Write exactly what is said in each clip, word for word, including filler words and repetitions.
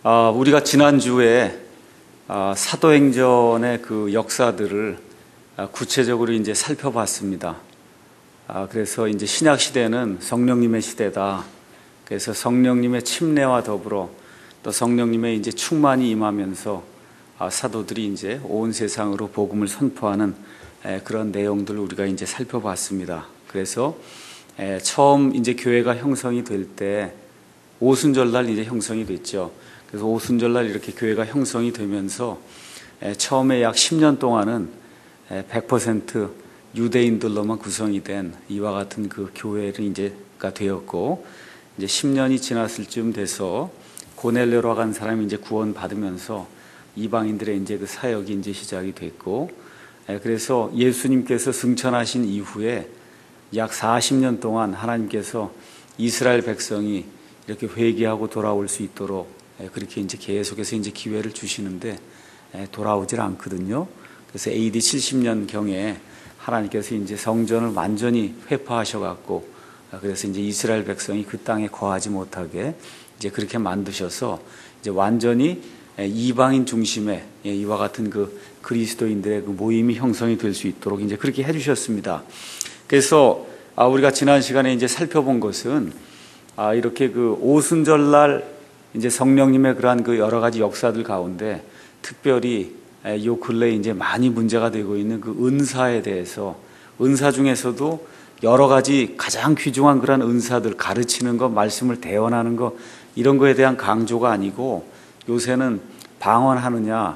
아, 우리가 지난주에 아, 사도행전의 그 역사들을 아, 구체적으로 이제 살펴봤습니다. 아, 그래서 이제 신약 시대는 성령님의 시대다. 그래서 성령님의 침례와 더불어 또 성령님의 이제 충만이 임하면서 아, 사도들이 이제 온 세상으로 복음을 선포하는 에, 그런 내용들을 우리가 이제 살펴봤습니다. 그래서 에, 처음 이제 교회가 형성이 될 때 오순절날 이제 형성이 됐죠. 그래서 오순절날 이렇게 교회가 형성이 되면서 에, 처음에 약 십 년 동안은 에, 백 퍼센트 유대인들로만 구성이 된 이와 같은 그 교회를 이제가 되었고, 이제 십 년이 지났을 쯤 돼서 고넬료라고 한 사람이 이제 구원 받으면서 이방인들의 이제 그 사역이 이제 시작이 됐고, 에, 그래서 예수님께서 승천하신 이후에 약 사십 년 동안 하나님께서 이스라엘 백성이 이렇게 회개하고 돌아올 수 있도록 그렇게 이제 계속해서 이제 기회를 주시는데 돌아오질 않거든요. 그래서 에이디 칠십 년경에 하나님께서 이제 성전을 완전히 회파하셔갖고, 그래서 이제 이스라엘 백성이 그 땅에 거하지 못하게 이제 그렇게 만드셔서 이제 완전히 이방인 중심의 이와 같은 그 그리스도인들의 그 모임이 형성이 될 수 있도록 이제 그렇게 해주셨습니다. 그래서 우리가 지난 시간에 이제 살펴본 것은 이렇게 그 오순절날 이제 성령님의 그러한 그 여러 가지 역사들 가운데 특별히 요 근래에 이제 많이 문제가 되고 있는 그 은사에 대해서, 은사 중에서도 여러 가지 가장 귀중한 그런 은사들, 가르치는 것, 말씀을 대언하는 것, 이런 거에 대한 강조가 아니고 요새는 방언하느냐,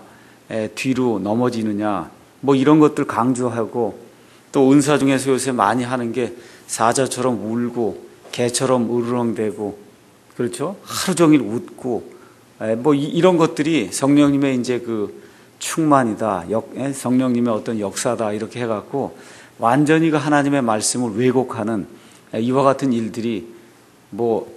뒤로 넘어지느냐, 뭐 이런 것들 강조하고, 또 은사 중에서 요새 많이 하는 게 사자처럼 울고 개처럼 으르렁대고, 그렇죠? 하루 종일 웃고, 뭐 이런 것들이 성령님의 이제 그 충만이다, 역, 성령님의 어떤 역사다, 이렇게 해갖고 완전히 그 하나님의 말씀을 왜곡하는 이와 같은 일들이 뭐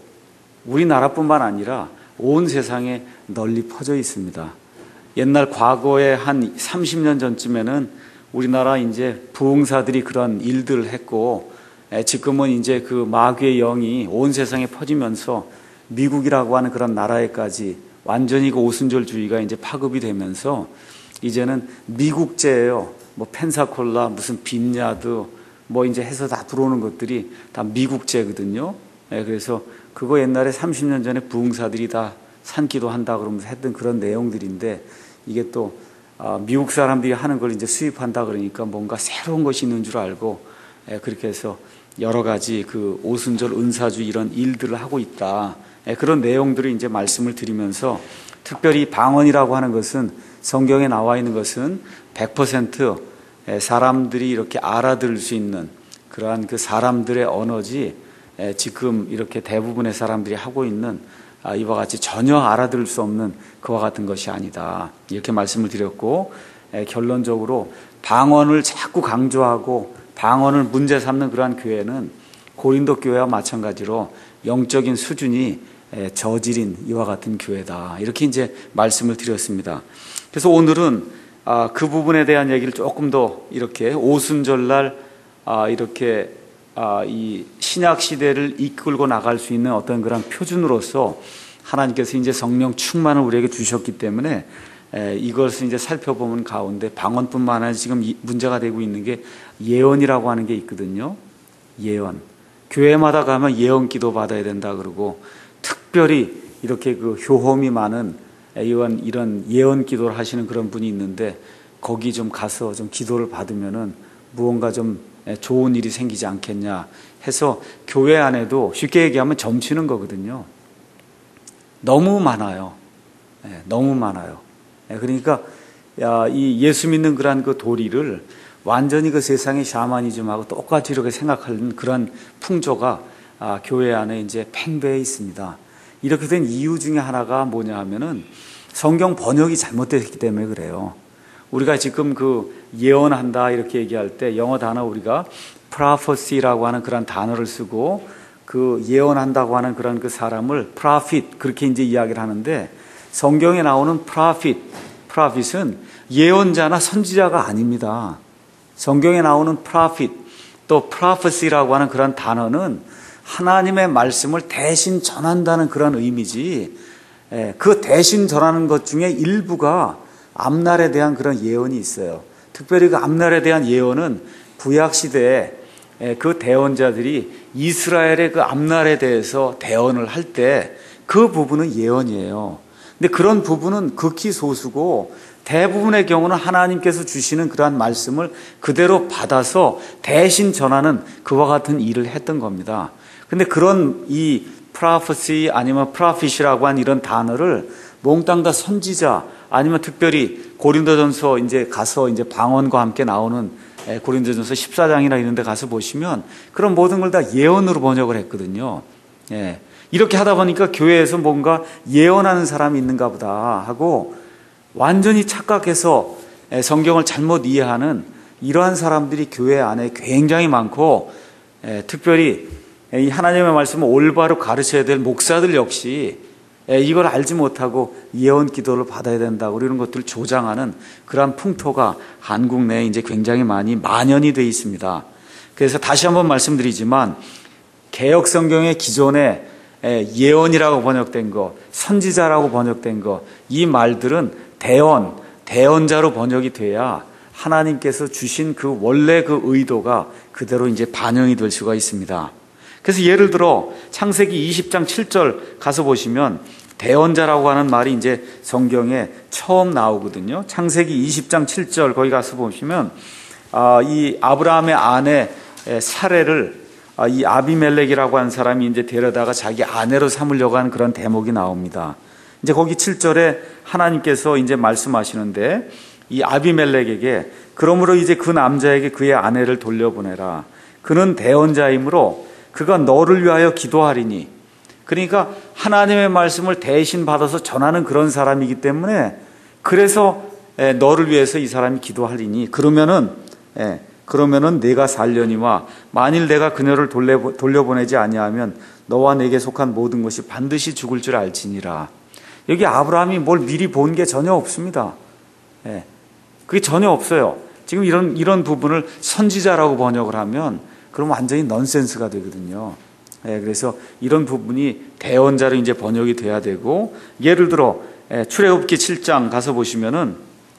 우리나라뿐만 아니라 온 세상에 널리 퍼져 있습니다. 옛날 과거에 한 삼십 년 전쯤에는 우리나라 이제 부흥사들이 그런 일들을 했고, 지금은 이제 그 마귀의 영이 온 세상에 퍼지면서 미국이라고 하는 그런 나라에까지 완전히 그 오순절주의가 이제 파급이 되면서 이제는 미국제예요. 뭐 펜사콜라, 무슨 빈야드, 뭐 이제 해서 다 들어오는 것들이 다 미국제거든요. 예, 그래서 그거 옛날에 삼십 년 전에 부흥사들이 다 산기도 한다 그러면서 했던 그런 내용들인데, 이게 또 아, 미국 사람들이 하는 걸 이제 수입한다 그러니까 뭔가 새로운 것이 있는 줄 알고, 예, 그렇게 해서 여러 가지 그 오순절 은사주 이런 일들을 하고 있다. 그런 내용들을 이제 말씀을 드리면서, 특별히 방언이라고 하는 것은 성경에 나와 있는 것은 백 퍼센트 사람들이 이렇게 알아들을 수 있는 그러한 그 사람들의 언어지, 지금 이렇게 대부분의 사람들이 하고 있는 이와 같이 전혀 알아들을 수 없는 그와 같은 것이 아니다, 이렇게 말씀을 드렸고, 결론적으로 방언을 자꾸 강조하고 방언을 문제 삼는 그러한 교회는 고린도 교회와 마찬가지로 영적인 수준이 저질인 이와 같은 교회다, 이렇게 이제 말씀을 드렸습니다. 그래서 오늘은 그 부분에 대한 얘기를 조금 더 이렇게 오순절날 이렇게 이 신약 시대를 이끌고 나갈 수 있는 어떤 그런 표준으로서 하나님께서 이제 성령 충만을 우리에게 주셨기 때문에 이것을 이제 살펴보면 가운데 방언뿐만 아니라 지금 문제가 되고 있는 게 예언이라고 하는 게 있거든요. 예언. 교회마다 가면 예언 기도 받아야 된다 그러고, 특별히 이렇게 그 효험이 많은 이런 이런 예언 기도를 하시는 그런 분이 있는데, 거기 좀 가서 좀 기도를 받으면은 무언가 좀 좋은 일이 생기지 않겠냐 해서 교회 안에도 쉽게 얘기하면 점치는 거거든요. 너무 많아요. 네, 너무 많아요. 네, 그러니까 이 예수 믿는 그런 그 도리를 완전히 그 세상의 샤머니즘하고 똑같이 이렇게 생각하는 그런 풍조가 아, 교회 안에 이제 팽배해 있습니다. 이렇게 된 이유 중에 하나가 뭐냐 하면은 성경 번역이 잘못됐기 때문에 그래요. 우리가 지금 그 예언한다 이렇게 얘기할 때 영어 단어 우리가 prophecy라고 하는 그런 단어를 쓰고, 그 예언한다고 하는 그런 그 사람을 prophet 그렇게 이제 이야기를 하는데, 성경에 나오는 prophet, prophet은 예언자나 선지자가 아닙니다. 성경에 나오는 prophet, 또 prophecy라고 하는 그런 단어는 하나님의 말씀을 대신 전한다는 그런 의미지, 그 대신 전하는 것 중에 일부가 앞날에 대한 그런 예언이 있어요. 특별히 그 앞날에 대한 예언은 구약 시대에 그 대언자들이 이스라엘의 그 앞날에 대해서 대언을 할 때 그 부분은 예언이에요. 근데 그런 부분은 극히 소수고 대부분의 경우는 하나님께서 주시는 그러한 말씀을 그대로 받아서 대신 전하는 그와 같은 일을 했던 겁니다. 근데 그런 이 prophecy 아니면 prophet이라고 한 이런 단어를 몽땅 다 선지자 아니면 특별히 고린도전서 이제 가서 이제 방언과 함께 나오는 고린도전서 십사 장이나 이런 데 가서 보시면 그런 모든 걸 다 예언으로 번역을 했거든요. 예. 이렇게 하다 보니까 교회에서 뭔가 예언하는 사람이 있는가 보다 하고 완전히 착각해서 성경을 잘못 이해하는 이러한 사람들이 교회 안에 굉장히 많고, 특별히 이 하나님의 말씀을 올바로 가르쳐야 될 목사들 역시 이걸 알지 못하고 예언 기도를 받아야 된다고 이런 것들을 조장하는 그러한 풍토가 한국 내에 이제 굉장히 많이 만연이 되어 있습니다. 그래서 다시 한번 말씀드리지만 개역 성경의 기존에 예언이라고 번역된 거, 선지자라고 번역된 거, 이 말들은 대언, 대언자로 번역이 돼야 하나님께서 주신 그 원래 그 의도가 그대로 이제 반영이 될 수가 있습니다. 그래서 예를 들어 창세기 이십 장 칠 절 가서 보시면 대언자라고 하는 말이 이제 성경에 처음 나오거든요. 창세기 이십 장 칠 절 거기 가서 보시면 이 아브라함의 아내 사레를 이 아비멜렉이라고 하는 사람이 이제 데려다가 자기 아내로 삼으려고 하는 그런 대목이 나옵니다. 이제 거기 칠 절에 하나님께서 이제 말씀하시는데 이 아비멜렉에게 그러므로 이제 그 남자에게 그의 아내를 돌려보내라. 그는 대언자이므로 그가 너를 위하여 기도하리니. 그러니까 하나님의 말씀을 대신 받아서 전하는 그런 사람이기 때문에 그래서 너를 위해서 이 사람이 기도하리니 그러면은 그러면은 내가 살려니와 만일 내가 그녀를 돌려보내지 아니하면 너와 내게 속한 모든 것이 반드시 죽을 줄 알지니라. 여기 아브라함이 뭘 미리 본 게 전혀 없습니다. 예, 그게 전혀 없어요. 지금 이런 이런 부분을 선지자라고 번역을 하면 그럼 완전히 넌센스가 되거든요. 예, 그래서 이런 부분이 대언자로 이제 번역이 돼야 되고, 예를 들어 예, 출애굽기 칠 장 가서 보시면은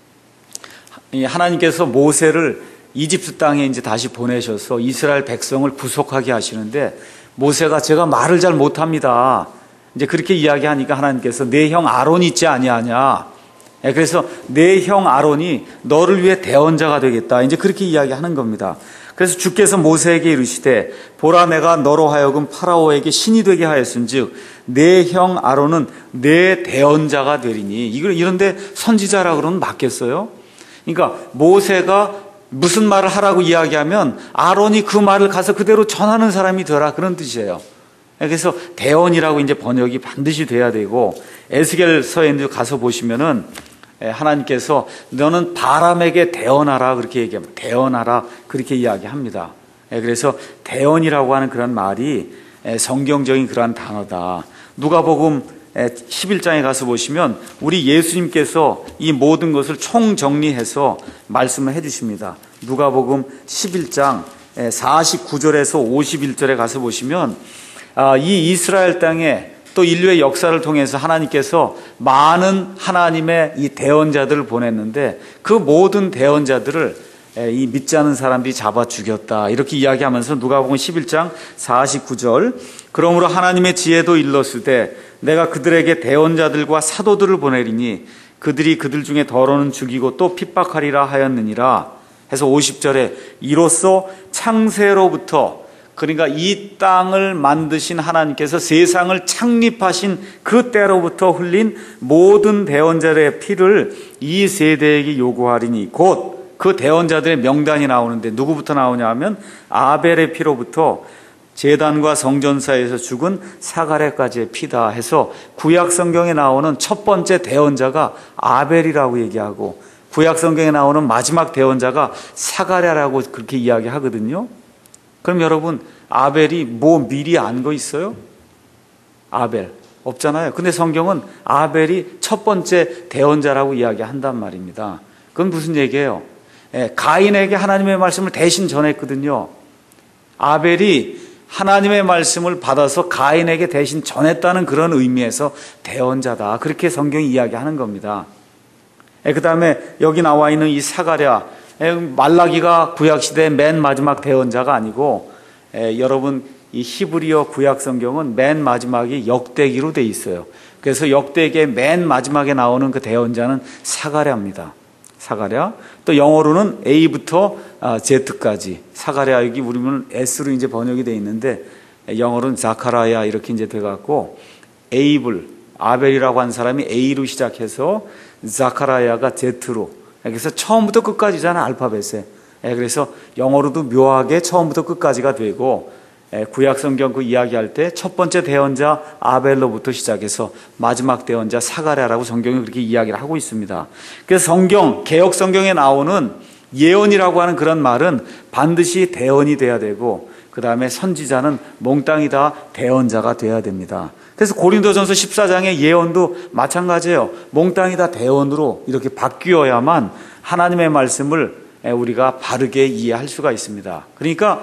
하나님께서 모세를 이집트 땅에 이제 다시 보내셔서 이스라엘 백성을 구속하게 하시는데 모세가 제가 말을 잘 못합니다. 이제 그렇게 이야기하니까 하나님께서 내 형 아론이 있지 아니하냐. 그래서 내 형 아론이 너를 위해 대언자가 되겠다. 이제 그렇게 이야기하는 겁니다. 그래서 주께서 모세에게 이르시되 보라 내가 너로 하여금 파라오에게 신이 되게 하였은즉 내 형 아론은 내 대언자가 되리니. 이걸 이런데 선지자라 그러면 맞겠어요? 그러니까 모세가 무슨 말을 하라고 이야기하면 아론이 그 말을 가서 그대로 전하는 사람이 되라, 그런 뜻이에요. 그래서 대언이라고 이제 번역이 반드시 돼야 되고, 에스겔서에 가서 보시면은 하나님께서 너는 바람에게 대언하라 그렇게 얘기합니다. 대언하라 그렇게 이야기합니다. 그래서 대언이라고 하는 그런 말이 성경적인 그러한 단어다. 누가복음 십일 장에 가서 보시면 우리 예수님께서 이 모든 것을 총정리해서 말씀을 해주십니다. 누가복음 십일 장 사십구 절에서 오십일 절에 가서 보시면 이 이스라엘 땅에 또 인류의 역사를 통해서 하나님께서 많은 하나님의 이 대언자들을 보냈는데 그 모든 대언자들을 이 믿지 않은 사람들이 잡아 죽였다, 이렇게 이야기하면서 누가복음 십일 장 사십구 절 그러므로 하나님의 지혜도 일렀으되 내가 그들에게 대언자들과 사도들을 보내리니 그들이 그들 중에 더러는 죽이고 또 핍박하리라 하였느니라 해서 오십 절에 이로써 창세로부터, 그러니까 이 땅을 만드신 하나님께서 세상을 창립하신 그 때로부터 흘린 모든 대언자들의 피를 이 세대에게 요구하리니, 곧 그 대언자들의 명단이 나오는데 누구부터 나오냐 하면 아벨의 피로부터 제단과 성전사에서 죽은 사가랴까지의 피다 해서 구약 성경에 나오는 첫 번째 대언자가 아벨이라고 얘기하고 구약 성경에 나오는 마지막 대언자가 사가랴라고 그렇게 이야기하거든요. 그럼 여러분, 아벨이 뭐 미리 안 거 있어요? 아벨 없잖아요. 근데 성경은 아벨이 첫 번째 대언자라고 이야기한단 말입니다. 그건 무슨 얘기예요? 예, 가인에게 하나님의 말씀을 대신 전했거든요. 아벨이 하나님의 말씀을 받아서 가인에게 대신 전했다는 그런 의미에서 대언자다. 그렇게 성경이 이야기하는 겁니다. 그 다음에 여기 나와 있는 이 사가랴, 말라기가 구약시대의 맨 마지막 대언자가 아니고, 에, 여러분 이 히브리어 구약 성경은 맨 마지막이 역대기로 돼 있어요. 그래서 역대기의 맨 마지막에 나오는 그 대언자는 사가랴입니다. 사가랴. 또 영어로는 A부터 Z까지. 사가랴, 여기 우리는 S로 이제 번역이 돼 있는데, 영어로는 자카라야 이렇게 이제 돼 갖고, 에이블, 아벨이라고 한 사람이 A로 시작해서 자카라야가 Z로. 그래서 처음부터 끝까지잖아, 알파벳에. 그래서 영어로도 묘하게 처음부터 끝까지가 되고, 구약 성경 그 이야기할 때 첫 번째 대언자 아벨로부터 시작해서 마지막 대언자 사가랴라고 성경이 그렇게 이야기를 하고 있습니다. 그래서 성경, 개역 성경에 나오는 예언이라고 하는 그런 말은 반드시 대언이 돼야 되고, 그 다음에 선지자는 몽땅이 다 대언자가 돼야 됩니다. 그래서 고린도전서 십사 장의 예언도 마찬가지예요. 몽땅이 다 대언으로 이렇게 바뀌어야만 하나님의 말씀을 우리가 바르게 이해할 수가 있습니다. 그러니까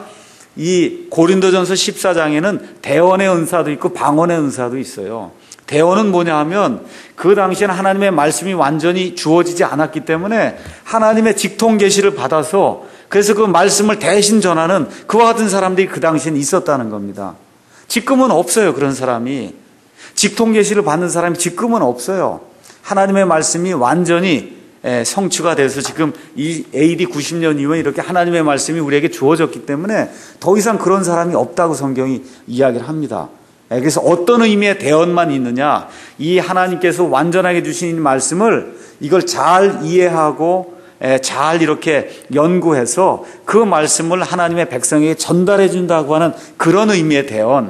이 고린도전서 십사 장에는 대언의 은사도 있고 방언의 은사도 있어요. 대언은 뭐냐 하면 그 당시에는 하나님의 말씀이 완전히 주어지지 않았기 때문에 하나님의 직통 계시를 받아서 그래서 그 말씀을 대신 전하는 그와 같은 사람들이 그 당시에는 있었다는 겁니다. 지금은 없어요. 그런 사람이. 직통 계시를 받는 사람이 지금은 없어요. 하나님의 말씀이 완전히 성취가 돼서 지금 이 에이디 구십 년 이후에 이렇게 하나님의 말씀이 우리에게 주어졌기 때문에 더 이상 그런 사람이 없다고 성경이 이야기를 합니다. 그래서 어떤 의미의 대언만 있느냐, 이 하나님께서 완전하게 주신 이 말씀을 이걸 잘 이해하고 잘 이렇게 연구해서 그 말씀을 하나님의 백성에게 전달해 준다고 하는 그런 의미의 대언,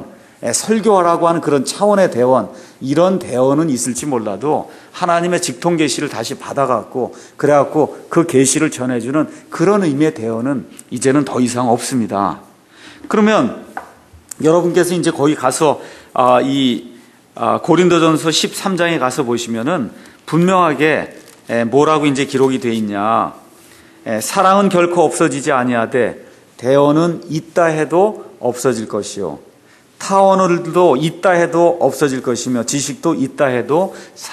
설교하라고 하는 그런 차원의 대언, 이런 대언은 있을지 몰라도 하나님의 직통 계시를 다시 받아갖고 그래갖고 그 계시를 전해주는 그런 의미의 대언은 이제는 더 이상 없습니다. 그러면 여러분께서 이제 거기 가서 아, 이 아, 고린도전서 십삼 장에 가서 보시면은 분명하게 에, 뭐라고 이제 기록이 돼 있냐? 에, 사랑은 결코 없어지지 아니하되 대언은 있다 해도 없어질 것이요. 타 언어들도 있다 해도 없어질 것이며 지식도 있다 해도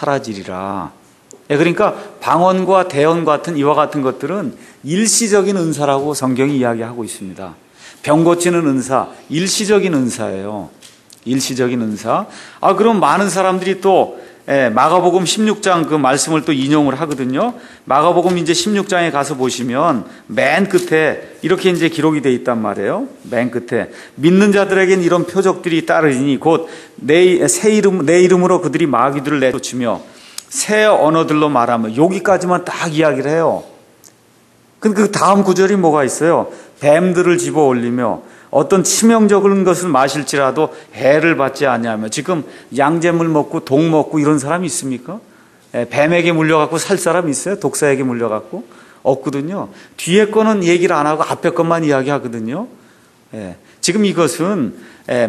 사라지리라. 예, 그러니까 방언과 대언 같은 이와 같은 것들은 일시적인 은사라고 성경이 이야기하고 있습니다. 병 고치는 은사, 일시적인 은사예요. 일시적인 은사. 아, 그럼 많은 사람들이 또 예, 마가복음 십육 장 그 말씀을 또 인용을 하거든요. 마가복음 이제 십육 장에 가서 보시면 맨 끝에 이렇게 이제 기록이 돼 있단 말이에요. 맨 끝에 믿는 자들에겐 이런 표적들이 따르니 곧 내 새 이름 내 이름으로 그들이 마귀들을 내쫓으며 새 언어들로 말하며 여기까지만 딱 이야기를 해요. 근데 그 다음 구절이 뭐가 있어요? 뱀들을 집어 올리며 어떤 치명적인 것을 마실지라도 해를 받지 아니하며. 지금 양잿물 먹고 독 먹고 이런 사람이 있습니까? 뱀에게 물려갖고 살 사람 있어요? 독사에게 물려갖고? 없거든요. 뒤에 거는 얘기를 안 하고 앞에 것만 이야기하거든요. 지금 이것은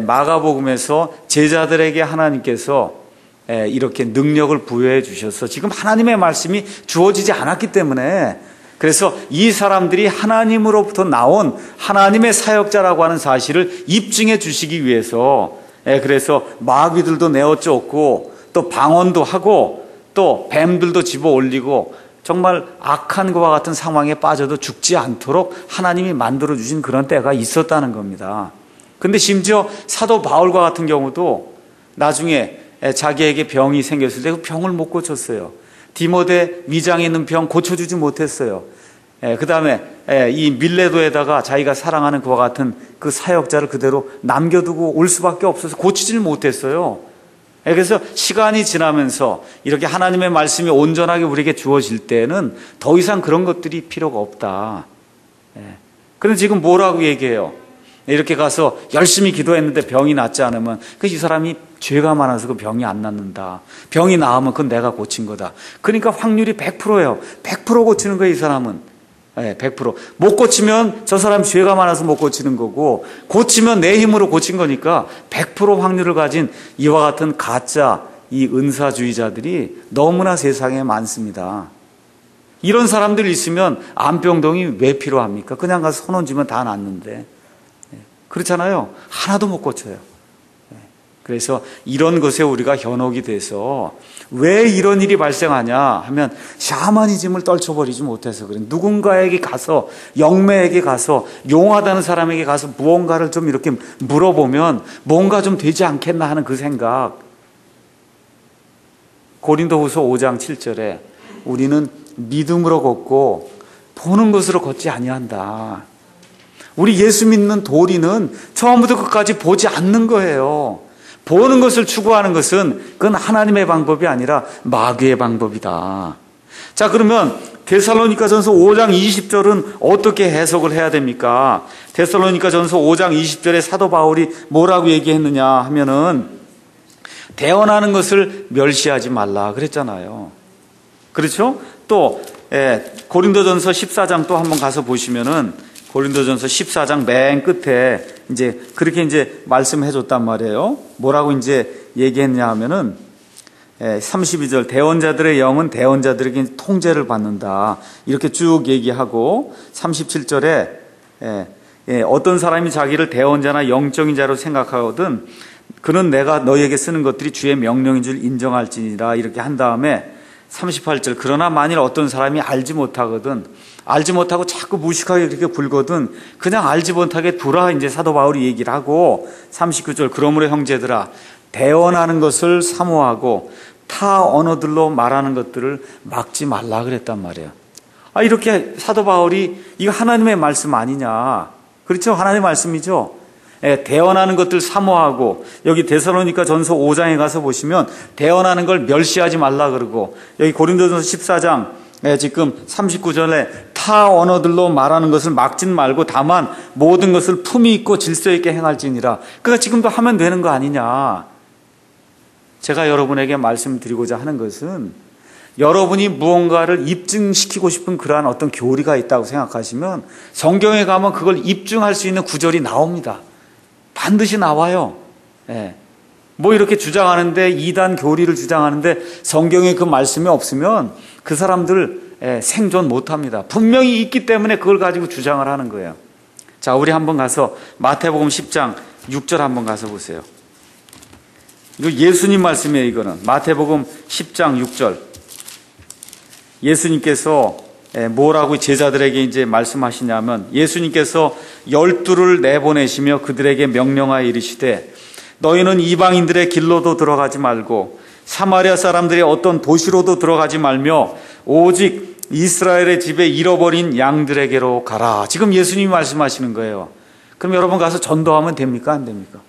마가복음에서 제자들에게 하나님께서 이렇게 능력을 부여해 주셔서 지금 하나님의 말씀이 주어지지 않았기 때문에, 그래서 이 사람들이 하나님으로부터 나온 하나님의 사역자라고 하는 사실을 입증해 주시기 위해서, 그래서 마귀들도 내어 쫓고 또 방언도 하고 또 뱀들도 집어 올리고 정말 악한 것과 같은 상황에 빠져도 죽지 않도록 하나님이 만들어 주신 그런 때가 있었다는 겁니다. 근데 심지어 사도 바울과 같은 경우도 나중에 자기에게 병이 생겼을 때 그 병을 못 고쳤어요. 디모데 위장에 있는 병 고쳐주지 못했어요. 그 다음에 이 밀레도에다가 자기가 사랑하는 그와 같은 그 사역자를 그대로 남겨두고 올 수밖에 없어서 고치질 못했어요. 그래서 시간이 지나면서 이렇게 하나님의 말씀이 온전하게 우리에게 주어질 때는 더 이상 그런 것들이 필요가 없다. 그런데 지금 뭐라고 얘기해요? 이렇게 가서 열심히 기도했는데 병이 낫지 않으면 그 이 사람이 죄가 많아서 그 병이 안 낫는다. 병이 나으면 그건 내가 고친 거다. 그러니까 확률이 백 퍼센트예요. 백 퍼센트 고치는 거예요, 이 사람은. 네, 백 퍼센트. 못 고치면 저 사람 죄가 많아서 못 고치는 거고, 고치면 내 힘으로 고친 거니까 백 퍼센트 확률을 가진 이와 같은 가짜 이 은사주의자들이 너무나 세상에 많습니다. 이런 사람들이 있으면 암병동이 왜 필요합니까? 그냥 가서 손 얹으면 다 낫는데. 그렇잖아요. 하나도 못 고쳐요. 그래서 이런 것에 우리가 현혹이 돼서 왜 이런 일이 발생하냐 하면 샤머니즘을 떨쳐버리지 못해서 그래. 누군가에게 가서, 영매에게 가서, 용하다는 사람에게 가서 무언가를 좀 이렇게 물어보면 뭔가 좀 되지 않겠나 하는 그 생각. 고린도후서 오 장 칠 절에 우리는 믿음으로 걷고 보는 것으로 걷지 아니한다. 우리 예수 믿는 도리는 처음부터 끝까지 보지 않는 거예요. 보는 것을 추구하는 것은 그건 하나님의 방법이 아니라 마귀의 방법이다. 자, 그러면 데살로니가전서 오 장 이십 절은 어떻게 해석을 해야 됩니까? 데살로니가전서 오 장 이십 절에 사도 바울이 뭐라고 얘기했느냐 하면은 대언하는 것을 멸시하지 말라 그랬잖아요. 그렇죠? 또 예, 고린도전서 십사 장 또 한번 가서 보시면은 고린도전서 십사 장 맨 끝에 이제 그렇게 이제 말씀해 줬단 말이에요. 뭐라고 이제 얘기했냐 하면은 삼십이 절 대언자들의 영은 대언자들에게 통제를 받는다. 이렇게 쭉 얘기하고 삼십칠 절에 예, 예, 어떤 사람이 자기를 대언자나 영적인 자로 생각하거든 그는 내가 너에게 쓰는 것들이 주의 명령인 줄 인정할지니라 이렇게 한 다음에 삼십팔 절 그러나 만일 어떤 사람이 알지 못하거든 알지 못하고 자꾸 무식하게 그렇게 굴거든 그냥 알지 못하게 두라 이제 사도 바울이 얘기를 하고 삼십구 절 그러므로 형제들아 대언하는 것을 사모하고 타 언어들로 말하는 것들을 막지 말라 그랬단 말이에요. 아 이렇게 사도 바울이 이거 하나님의 말씀 아니냐. 그렇죠? 하나님의 말씀이죠. 예, 대언하는 것들 사모하고 여기 데살로니가 전서 오 장에 가서 보시면 대언하는 걸 멸시하지 말라 그러고 여기 고린도전서 십사 장 예, 지금 삼십구 절에 타 언어들로 말하는 것을 막진 말고 다만 모든 것을 품위 있고 질서 있게 행할지니라. 그러니까 지금도 하면 되는 거 아니냐. 제가 여러분에게 말씀드리고자 하는 것은 여러분이 무언가를 입증시키고 싶은 그러한 어떤 교리가 있다고 생각하시면 성경에 가면 그걸 입증할 수 있는 구절이 나옵니다. 반드시 나와요. 예. 뭐 이렇게 주장하는데 이단 교리를 주장하는데 성경에 그 말씀이 없으면 그 사람들 예, 생존 못합니다. 분명히 있기 때문에 그걸 가지고 주장을 하는 거예요. 자, 우리 한번 가서 마태복음 십 장 육 절 한번 가서 보세요. 이거 예수님 말씀이에요. 이거는 마태복음 십 장 육 절 예수님께서 뭐라고 제자들에게 이제 말씀하시냐면 예수님께서 열두를 내보내시며 그들에게 명령하여 이르시되 너희는 이방인들의 길로도 들어가지 말고 사마리아 사람들의 어떤 도시로도 들어가지 말며 오직 이스라엘의 집에 잃어버린 양들에게로 가라. 지금 예수님이 말씀하시는 거예요. 그럼 여러분 가서 전도하면 됩니까? 안 됩니까?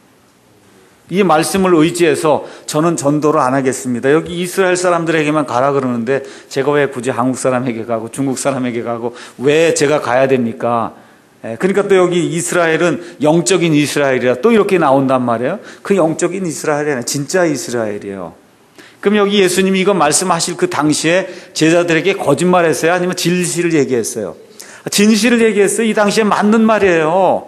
이 말씀을 의지해서 저는 전도를 안 하겠습니다. 여기 이스라엘 사람들에게만 가라 그러는데 제가 왜 굳이 한국 사람에게 가고 중국 사람에게 가고 왜 제가 가야 됩니까? 그러니까 또 여기 이스라엘은 영적인 이스라엘이라 또 이렇게 나온단 말이에요. 그 영적인 이스라엘이 아니라 진짜 이스라엘이에요. 그럼 여기 예수님이 이거 말씀하실 그 당시에 제자들에게 거짓말했어요? 아니면 진실을 얘기했어요? 진실을 얘기했어요. 이 당시에 맞는 말이에요.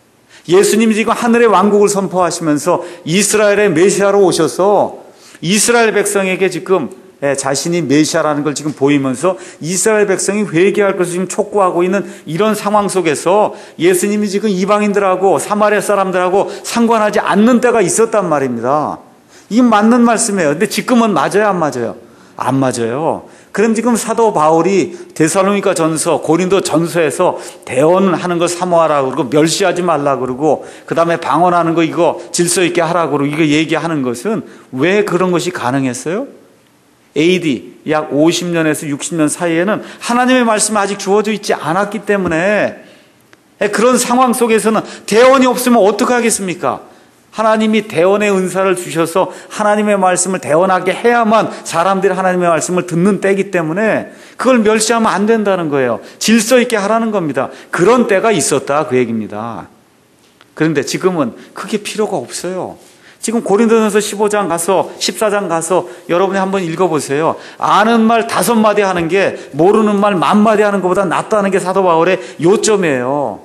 예수님이 지금 하늘의 왕국을 선포하시면서 이스라엘의 메시아로 오셔서 이스라엘 백성에게 지금 자신이 메시아라는 걸 지금 보이면서 이스라엘 백성이 회개할 것을 지금 촉구하고 있는 이런 상황 속에서 예수님이 지금 이방인들하고 사마리아 사람들하고 상관하지 않는 때가 있었단 말입니다. 이게 맞는 말씀이에요. 근데 지금은 맞아요, 안 맞아요? 안 맞아요. 그럼 지금 사도 바울이 데살로니가 전서, 고린도 전서에서 대언하는 거 사모하라 그러고 멸시하지 말라 그러고 그 다음에 방언하는 거 이거 질서 있게 하라 그러고 이거 얘기하는 것은 왜 그런 것이 가능했어요? 에이디 약 오십 년에서 육십 년 사이에는 하나님의 말씀이 아직 주어져 있지 않았기 때문에 그런 상황 속에서는 대언이 없으면 어떻게 하겠습니까? 하나님이 대언의 은사를 주셔서 하나님의 말씀을 대언하게 해야만 사람들이 하나님의 말씀을 듣는 때이기 때문에 그걸 멸시하면 안 된다는 거예요. 질서 있게 하라는 겁니다. 그런 때가 있었다 그 얘기입니다. 그런데 지금은 그게 필요가 없어요. 지금 고린도전서 십오 장 가서 십사 장 가서 여러분이 한번 읽어보세요. 아는 말 다섯 마디 하는 게 모르는 말 만 마디 하는 것보다 낫다는 게 사도 바울의 요점이에요.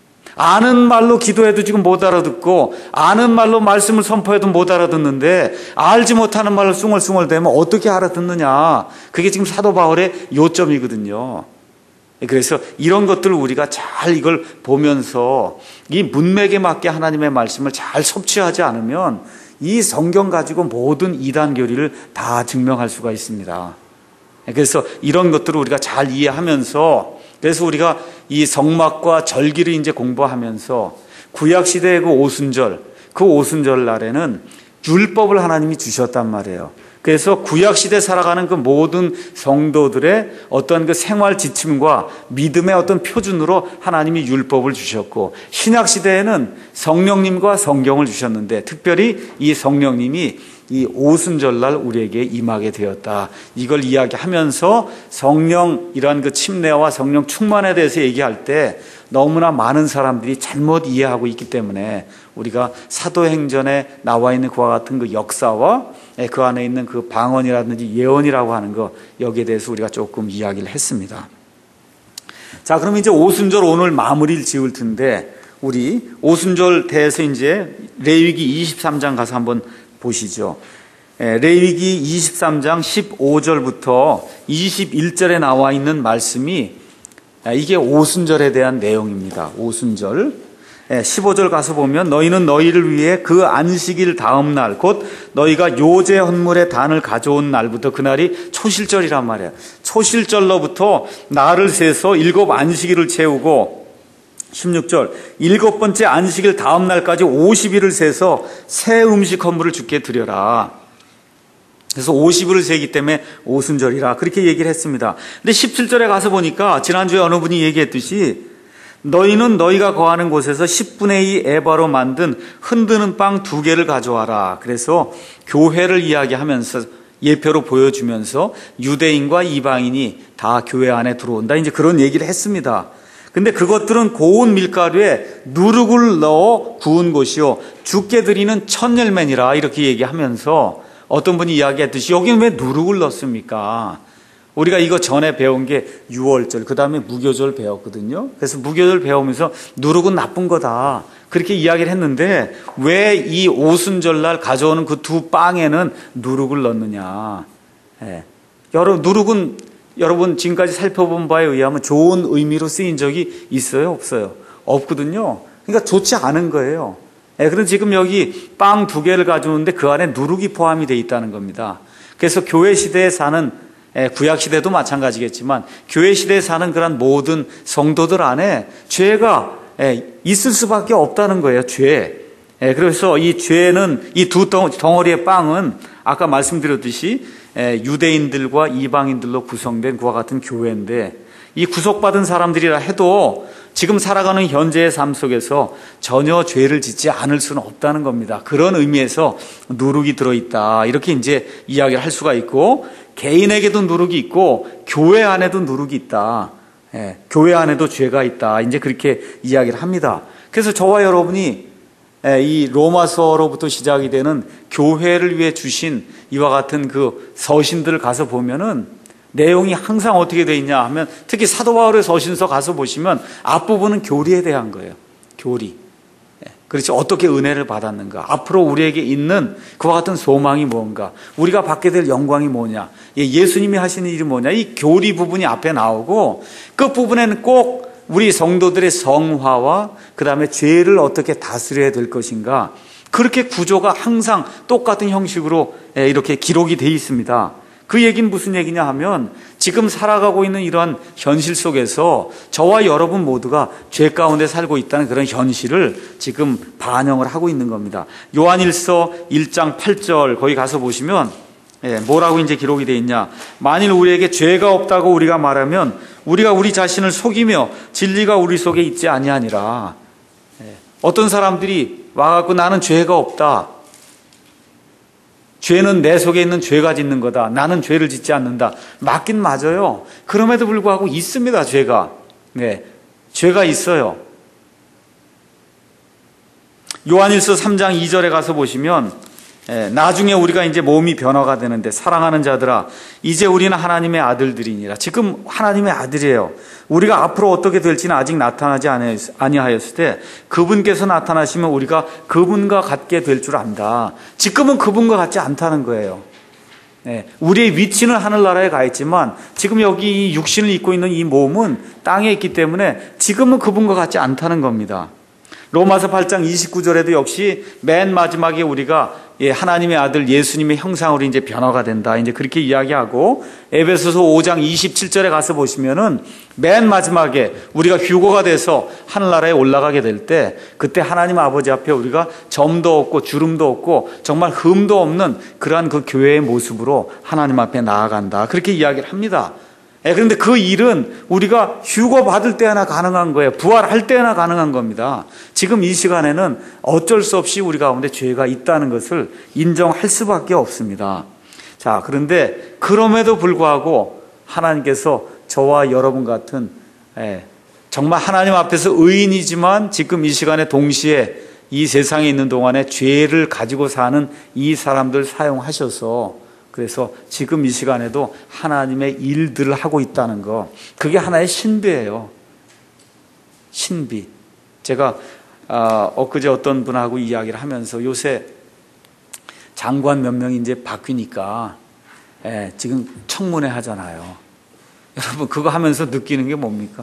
아는 말로 기도해도 지금 못 알아듣고 아는 말로 말씀을 선포해도 못 알아듣는데 알지 못하는 말로 숭얼숭얼대면 어떻게 알아듣느냐. 그게 지금 사도 바울의 요점이거든요. 그래서 이런 것들을 우리가 잘 이걸 보면서 이 문맥에 맞게 하나님의 말씀을 잘 섭취하지 않으면 이 성경 가지고 모든 이단 교리를 다 증명할 수가 있습니다. 그래서 이런 것들을 우리가 잘 이해하면서, 그래서 우리가 이 성막과 절기를 이제 공부하면서 구약 시대의 그 오순절, 그 오순절 날에는 율법을 하나님이 주셨단 말이에요. 그래서 구약 시대 살아가는 그 모든 성도들의 어떤 그 생활 지침과 믿음의 어떤 표준으로 하나님이 율법을 주셨고, 신약 시대에는 성령님과 성경을 주셨는데 특별히 이 성령님이 이 오순절날 우리에게 임하게 되었다. 이걸 이야기하면서 성령이란 그 침례와 성령 충만에 대해서 얘기할 때 너무나 많은 사람들이 잘못 이해하고 있기 때문에 우리가 사도행전에 나와 있는 그와 같은 그 역사와 그 안에 있는 그 방언이라든지 예언이라고 하는 거, 여기에 대해서 우리가 조금 이야기를 했습니다. 자, 그럼 이제 오순절 오늘 마무리를 지을 텐데, 우리 오순절 대해서 이제 레위기 이십삼 장 가서 한번 보시죠. 레위기 이십삼 장 십오 절부터 이십일 절에 나와 있는 말씀이 이게 오순절에 대한 내용입니다. 오순절. 십오 절 가서 보면 너희는 너희를 위해 그 안식일 다음 날, 곧 너희가 요제 헌물의 단을 가져온 날부터, 그날이 초실절이란 말이에요. 초실절로부터 날을 세서 일곱 안식일을 채우고, 십육 절 일곱 번째 안식일 다음 날까지 오십 일을 세서 새 음식 헌물을 주께 드려라. 그래서 오십 일을 세기 때문에 오순절이라 그렇게 얘기를 했습니다. 근데 십칠 절에 가서 보니까 지난주에 어느 분이 얘기했듯이 너희는 너희가 거하는 곳에서 십분의 이 에바로 만든 흔드는 빵 두 개를 가져와라. 그래서 교회를 이야기하면서 예표로 보여주면서 유대인과 이방인이 다 교회 안에 들어온다, 이제 그런 얘기를 했습니다. 근데 그것들은 고운 밀가루에 누룩을 넣어 구운 것이요 주께 드리는 첫 열매니라, 이렇게 얘기하면서 어떤 분이 이야기했듯이 여기는 왜 누룩을 넣습니까? 우리가 이거 전에 배운 게 유월절, 그 다음에 무교절 배웠거든요. 그래서 무교절 배우면서 누룩은 나쁜 거다, 그렇게 이야기를 했는데 왜 이 오순절날 가져오는 그 두 빵에는 누룩을 넣느냐. 예. 여러분, 누룩은 여러분 지금까지 살펴본 바에 의하면 좋은 의미로 쓰인 적이 있어요, 없어요? 없거든요. 그러니까 좋지 않은 거예요. 예, 그럼 지금 여기 빵 두 개를 가져오는데 그 안에 누룩이 포함이 되어 있다는 겁니다. 그래서 교회 시대에 사는, 예, 구약 시대도 마찬가지겠지만 교회 시대에 사는 그런 모든 성도들 안에 죄가, 예, 있을 수밖에 없다는 거예요, 죄. 예, 그래서 이 죄는, 이 두 덩어리의 빵은 아까 말씀드렸듯이 유대인들과 이방인들로 구성된 그와 같은 교회인데, 이 구속받은 사람들이라 해도 지금 살아가는 현재의 삶 속에서 전혀 죄를 짓지 않을 수는 없다는 겁니다. 그런 의미에서 누룩이 들어있다, 이렇게 이제 이야기를 할 수가 있고, 개인에게도 누룩이 있고 교회 안에도 누룩이 있다. 예, 교회 안에도 죄가 있다, 이제 그렇게 이야기를 합니다. 그래서 저와 여러분이 이 로마서로부터 시작이 되는 교회를 위해 주신 이와 같은 그 서신들을 가서 보면은 내용이 항상 어떻게 되어 있냐 하면, 특히 사도 바울의 서신서 가서 보시면 앞부분은 교리에 대한 거예요. 교리. 그렇지, 어떻게 은혜를 받았는가, 앞으로 우리에게 있는 그와 같은 소망이 뭔가, 우리가 받게 될 영광이 뭐냐, 예수님이 하시는 일이 뭐냐, 이 교리 부분이 앞에 나오고, 끝부분에는 꼭 우리 성도들의 성화와 그 다음에 죄를 어떻게 다스려야 될 것인가, 그렇게 구조가 항상 똑같은 형식으로 이렇게 기록이 되어 있습니다. 그 얘기는 무슨 얘기냐 하면, 지금 살아가고 있는 이러한 현실 속에서 저와 여러분 모두가 죄 가운데 살고 있다는 그런 현실을 지금 반영을 하고 있는 겁니다. 요한일서 일 장 팔 절 거기 가서 보시면 뭐라고 이제 기록이 되어 있냐. 만일 우리에게 죄가 없다고 우리가 말하면 우리가 우리 자신을 속이며 진리가 우리 속에 있지 아니하니라. 어떤 사람들이 와갖고 나는 죄가 없다, 죄는 내 속에 있는 죄가 짓는 거다, 나는 죄를 짓지 않는다. 맞긴 맞아요. 그럼에도 불구하고 있습니다, 죄가. 네, 죄가 있어요. 요한일서 삼 장 이 절에 가서 보시면, 예, 나중에 우리가 이제 몸이 변화가 되는데, 사랑하는 자들아 이제 우리는 하나님의 아들들이니라. 지금 하나님의 아들이에요. 우리가 앞으로 어떻게 될지는 아직 나타나지 아니하였을 때 그분께서 나타나시면 우리가 그분과 같게 될 줄 안다. 지금은 그분과 같지 않다는 거예요. 예, 우리의 위치는 하늘나라에 가 있지만 지금 여기 이 육신을 입고 있는 이 몸은 땅에 있기 때문에 지금은 그분과 같지 않다는 겁니다. 로마서 팔 장 이십구 절에도 역시 맨 마지막에 우리가 예, 하나님의 아들 예수님의 형상으로 이제 변화가 된다. 이제 그렇게 이야기하고 에베소서 오 장 이십칠 절에 가서 보시면은 맨 마지막에 우리가 휴거가 돼서 하늘나라에 올라가게 될 때 그때 하나님 아버지 앞에 우리가 점도 없고 주름도 없고 정말 흠도 없는 그러한 그 교회의 모습으로 하나님 앞에 나아간다. 그렇게 이야기를 합니다. 예, 그런데 그 일은 우리가 휴거 받을 때나 가능한 거예요. 부활할 때나 가능한 겁니다. 지금 이 시간에는 어쩔 수 없이 우리 가운데 죄가 있다는 것을 인정할 수밖에 없습니다. 자, 그런데 그럼에도 불구하고 하나님께서 저와 여러분 같은 예, 정말 하나님 앞에서 의인이지만 지금 이 시간에 동시에 이 세상에 있는 동안에 죄를 가지고 사는 이 사람들 사용하셔서 그래서 지금 이 시간에도 하나님의 일들을 하고 있다는 거, 그게 하나의 신비예요. 신비. 제가 어, 엊그제 어떤 분하고 이야기를 하면서 요새 장관 몇 명이 이제 바뀌니까 예, 지금 청문회 하잖아요. 여러분 그거 하면서 느끼는 게 뭡니까?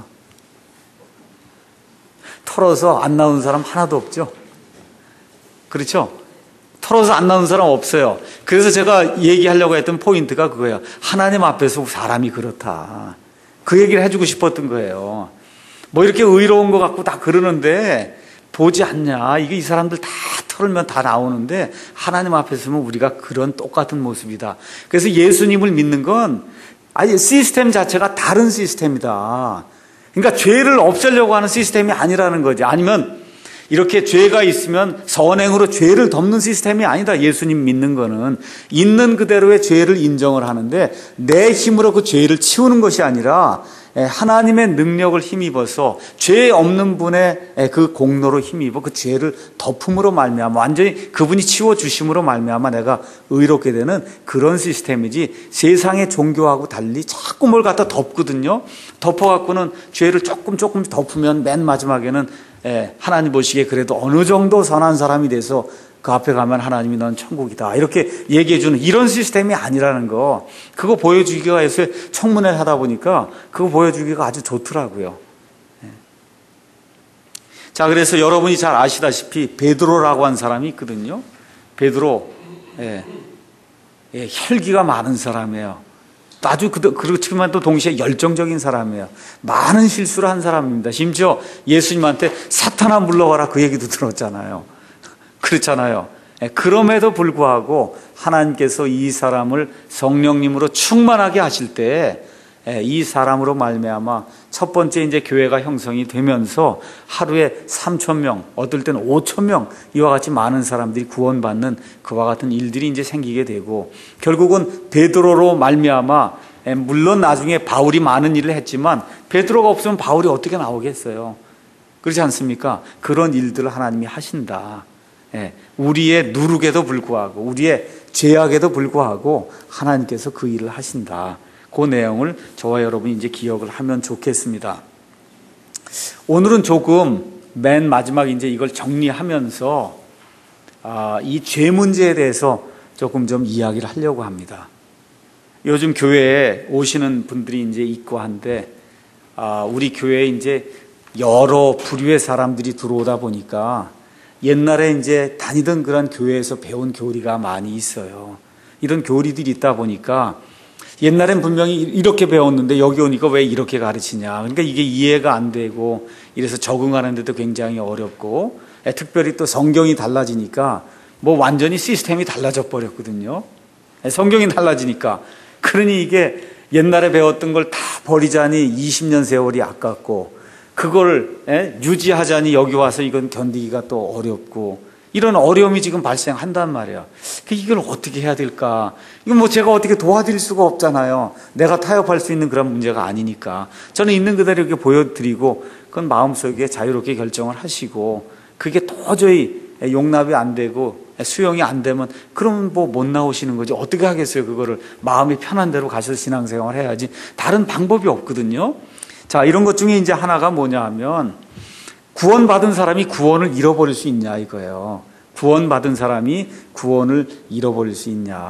털어서 안 나오는 사람 하나도 없죠? 그렇죠? 털어서 안 나오는 사람 없어요. 그래서 제가 얘기하려고 했던 포인트가 그거예요. 하나님 앞에서 사람이 그렇다. 그 얘기를 해주고 싶었던 거예요. 뭐 이렇게 의로운 것 같고 다 그러는데 보지 않냐. 이게 이 사람들 다 털면 다 나오는데 하나님 앞에서는 우리가 그런 똑같은 모습이다. 그래서 예수님을 믿는 건 아예 시스템 자체가 다른 시스템이다. 그러니까 죄를 없애려고 하는 시스템이 아니라는 거지. 아니면 이렇게 죄가 있으면 선행으로 죄를 덮는 시스템이 아니다. 예수님 믿는 거는 있는 그대로의 죄를 인정을 하는데 내 힘으로 그 죄를 치우는 것이 아니라 하나님의 능력을 힘입어서 죄 없는 분의 그 공로로 힘입어 그 죄를 덮음으로 말미암아 완전히 그분이 치워주심으로 말미암아 내가 의롭게 되는 그런 시스템이지, 세상의 종교하고 달리 자꾸 뭘 갖다 덮거든요. 덮어갖고는 죄를 조금 조금 덮으면 맨 마지막에는 하나님 보시기에 그래도 어느 정도 선한 사람이 돼서 그 앞에 가면 하나님이 넌 천국이다 이렇게 얘기해주는 이런 시스템이 아니라는 거, 그거 보여주기가 해서 청문회를 하다 보니까 그거 보여주기가 아주 좋더라고요. 자, 그래서 여러분이 잘 아시다시피 베드로라고 한 사람이 있거든요. 베드로 예, 예, 혈기가 많은 사람이에요. 아주 그렇지만 또 동시에 열정적인 사람이에요. 많은 실수를 한 사람입니다. 심지어 예수님한테 사탄아 물러가라 그 얘기도 들었잖아요. 그렇잖아요. 그럼에도 불구하고 하나님께서 이 사람을 성령님으로 충만하게 하실 때 이 사람으로 말미암아 첫 번째 이제 교회가 형성이 되면서 하루에 삼천 명, 어떨 때는 오천 명 이와 같이 많은 사람들이 구원받는 그와 같은 일들이 이제 생기게 되고, 결국은 베드로로 말미암아 물론 나중에 바울이 많은 일을 했지만 베드로가 없으면 바울이 어떻게 나오겠어요? 그렇지 않습니까? 그런 일들을 하나님이 하신다. 우리의 누룩에도 불구하고 우리의 죄악에도 불구하고 하나님께서 그 일을 하신다. 그 내용을 저와 여러분이 이제 기억을 하면 좋겠습니다. 오늘은 조금 맨 마지막 이제 이걸 정리하면서 아, 이 죄 문제에 대해서 조금 좀 이야기를 하려고 합니다. 요즘 교회에 오시는 분들이 이제 있고 한데 아, 우리 교회에 이제 여러 부류의 사람들이 들어오다 보니까 옛날에 이제 다니던 그런 교회에서 배운 교리가 많이 있어요. 이런 교리들이 있다 보니까 옛날엔 분명히 이렇게 배웠는데 여기 오니까 왜 이렇게 가르치냐. 그러니까 이게 이해가 안 되고 이래서 적응하는 데도 굉장히 어렵고, 특별히 또 성경이 달라지니까 뭐 완전히 시스템이 달라져 버렸거든요. 성경이 달라지니까. 그러니 이게 옛날에 배웠던 걸 다 버리자니 이십 년 세월이 아깝고, 그걸 유지하자니 여기 와서 이건 견디기가 또 어렵고, 이런 어려움이 지금 발생한단 말이야. 이걸 어떻게 해야 될까? 이건 뭐 제가 어떻게 도와드릴 수가 없잖아요. 내가 타협할 수 있는 그런 문제가 아니니까. 저는 있는 그대로 이렇게 보여드리고, 그건 마음속에 자유롭게 결정을 하시고, 그게 도저히 용납이 안 되고 수용이 안 되면 그러면 뭐 못 나오시는 거지. 어떻게 하겠어요? 그거를 마음이 편한 대로 가셔서 신앙생활 해야지. 다른 방법이 없거든요. 자, 이런 것 중에 이제 하나가 뭐냐 하면, 구원받은 사람이 구원을 잃어버릴 수 있냐 이거예요. 구원받은 사람이 구원을 잃어버릴 수 있냐.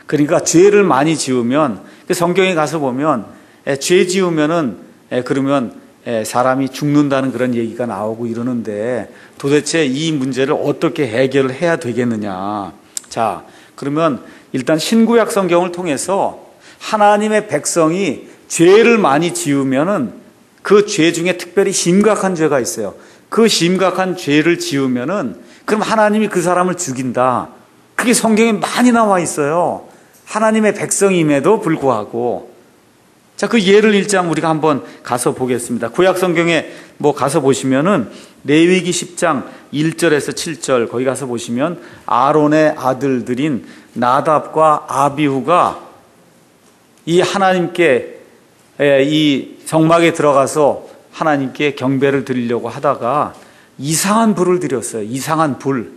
그러니까 죄를 많이 지으면, 성경에 가서 보면 죄 지으면은 그러면 사람이 죽는다는 그런 얘기가 나오고 이러는데, 도대체 이 문제를 어떻게 해결을 해야 되겠느냐. 자, 그러면 일단 신구약 성경을 통해서 하나님의 백성이 죄를 많이 지으면은 그 죄 중에 특별히 심각한 죄가 있어요. 그 심각한 죄를 지으면은 그럼 하나님이 그 사람을 죽인다. 그게 성경에 많이 나와 있어요. 하나님의 백성임에도 불구하고. 자, 그 예를 일 장 우리가 한번 가서 보겠습니다. 구약 성경에 뭐 가서 보시면은 레위기 십 장 일 절에서 칠 절 거기 가서 보시면 아론의 아들들인 나답과 아비후가 이 하나님께 이 성막에 들어가서 하나님께 경배를 드리려고 하다가 이상한 불을 드렸어요. 이상한 불.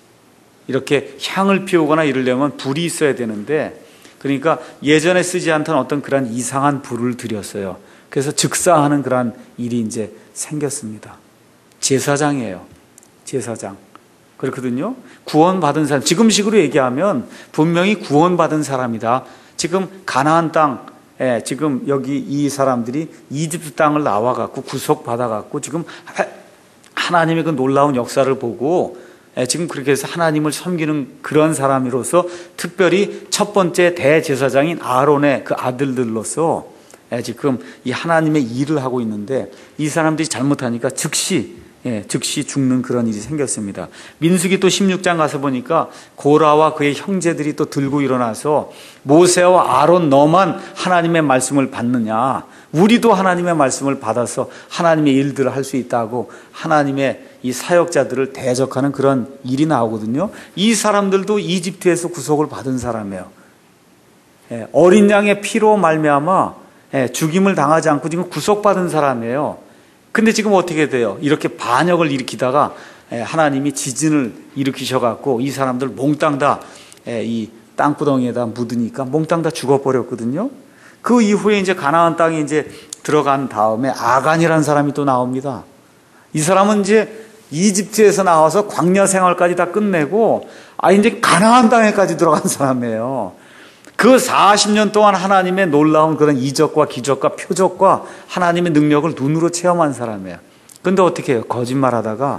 이렇게 향을 피우거나 이러려면 불이 있어야 되는데, 그러니까 예전에 쓰지 않던 어떤 그런 이상한 불을 들였어요. 그래서 즉사하는 그런 일이 이제 생겼습니다. 제사장이에요. 제사장. 그렇거든요. 구원받은 사람. 지금식으로 얘기하면 분명히 구원받은 사람이다. 지금 가나안 땅, 예, 지금 여기 이 사람들이 이집트 땅을 나와갖고 구속받아갖고 지금 하나님의 그 놀라운 역사를 보고 지금 그렇게 해서 하나님을 섬기는 그런 사람으로서 특별히 첫 번째 대제사장인 아론의 그 아들들로서 지금 이 하나님의 일을 하고 있는데, 이 사람들이 잘못하니까 즉시 예, 즉시 죽는 그런 일이 생겼습니다. 민수기 또 십육 장 가서 보니까 고라와 그의 형제들이 또 들고 일어나서 모세와 아론 너만 하나님의 말씀을 받느냐, 우리도 하나님의 말씀을 받아서 하나님의 일들을 할 수 있다고 하나님의 이 사역자들을 대적하는 그런 일이 나오거든요. 이 사람들도 이집트에서 구속을 받은 사람이에요. 예, 어린 양의 피로 말미암아 예, 죽임을 당하지 않고 지금 구속받은 사람이에요. 근데 지금 어떻게 돼요? 이렇게 반역을 일으키다가 하나님이 지진을 일으키셔갖고 이 사람들 몽땅 다 이 땅구덩이에다 묻으니까 몽땅 다 죽어버렸거든요. 그 이후에 이제 가나안 땅에 이제 들어간 다음에 아간이라는 사람이 또 나옵니다. 이 사람은 이제 이집트에서 나와서 광야 생활까지 다 끝내고 아 이제 가나안 땅에까지 들어간 사람이에요. 그 사십 년 동안 하나님의 놀라운 그런 이적과 기적과 표적과 하나님의 능력을 눈으로 체험한 사람이에요. 그런데 어떻게 해요? 거짓말하다가